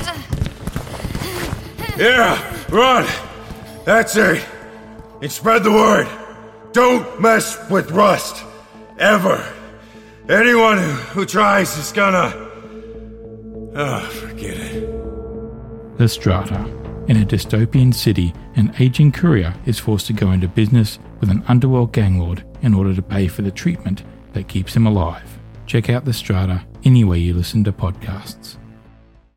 Yeah, run! That's it. And spread the word. Don't mess with Rust. Ever. Anyone who, who tries is gonna... Oh, forget it. The Strata. In a dystopian city, an aging courier is forced to go into business with an underworld gang lord in order to pay for the treatment that keeps him alive. Check out The Strata anywhere you listen to podcasts.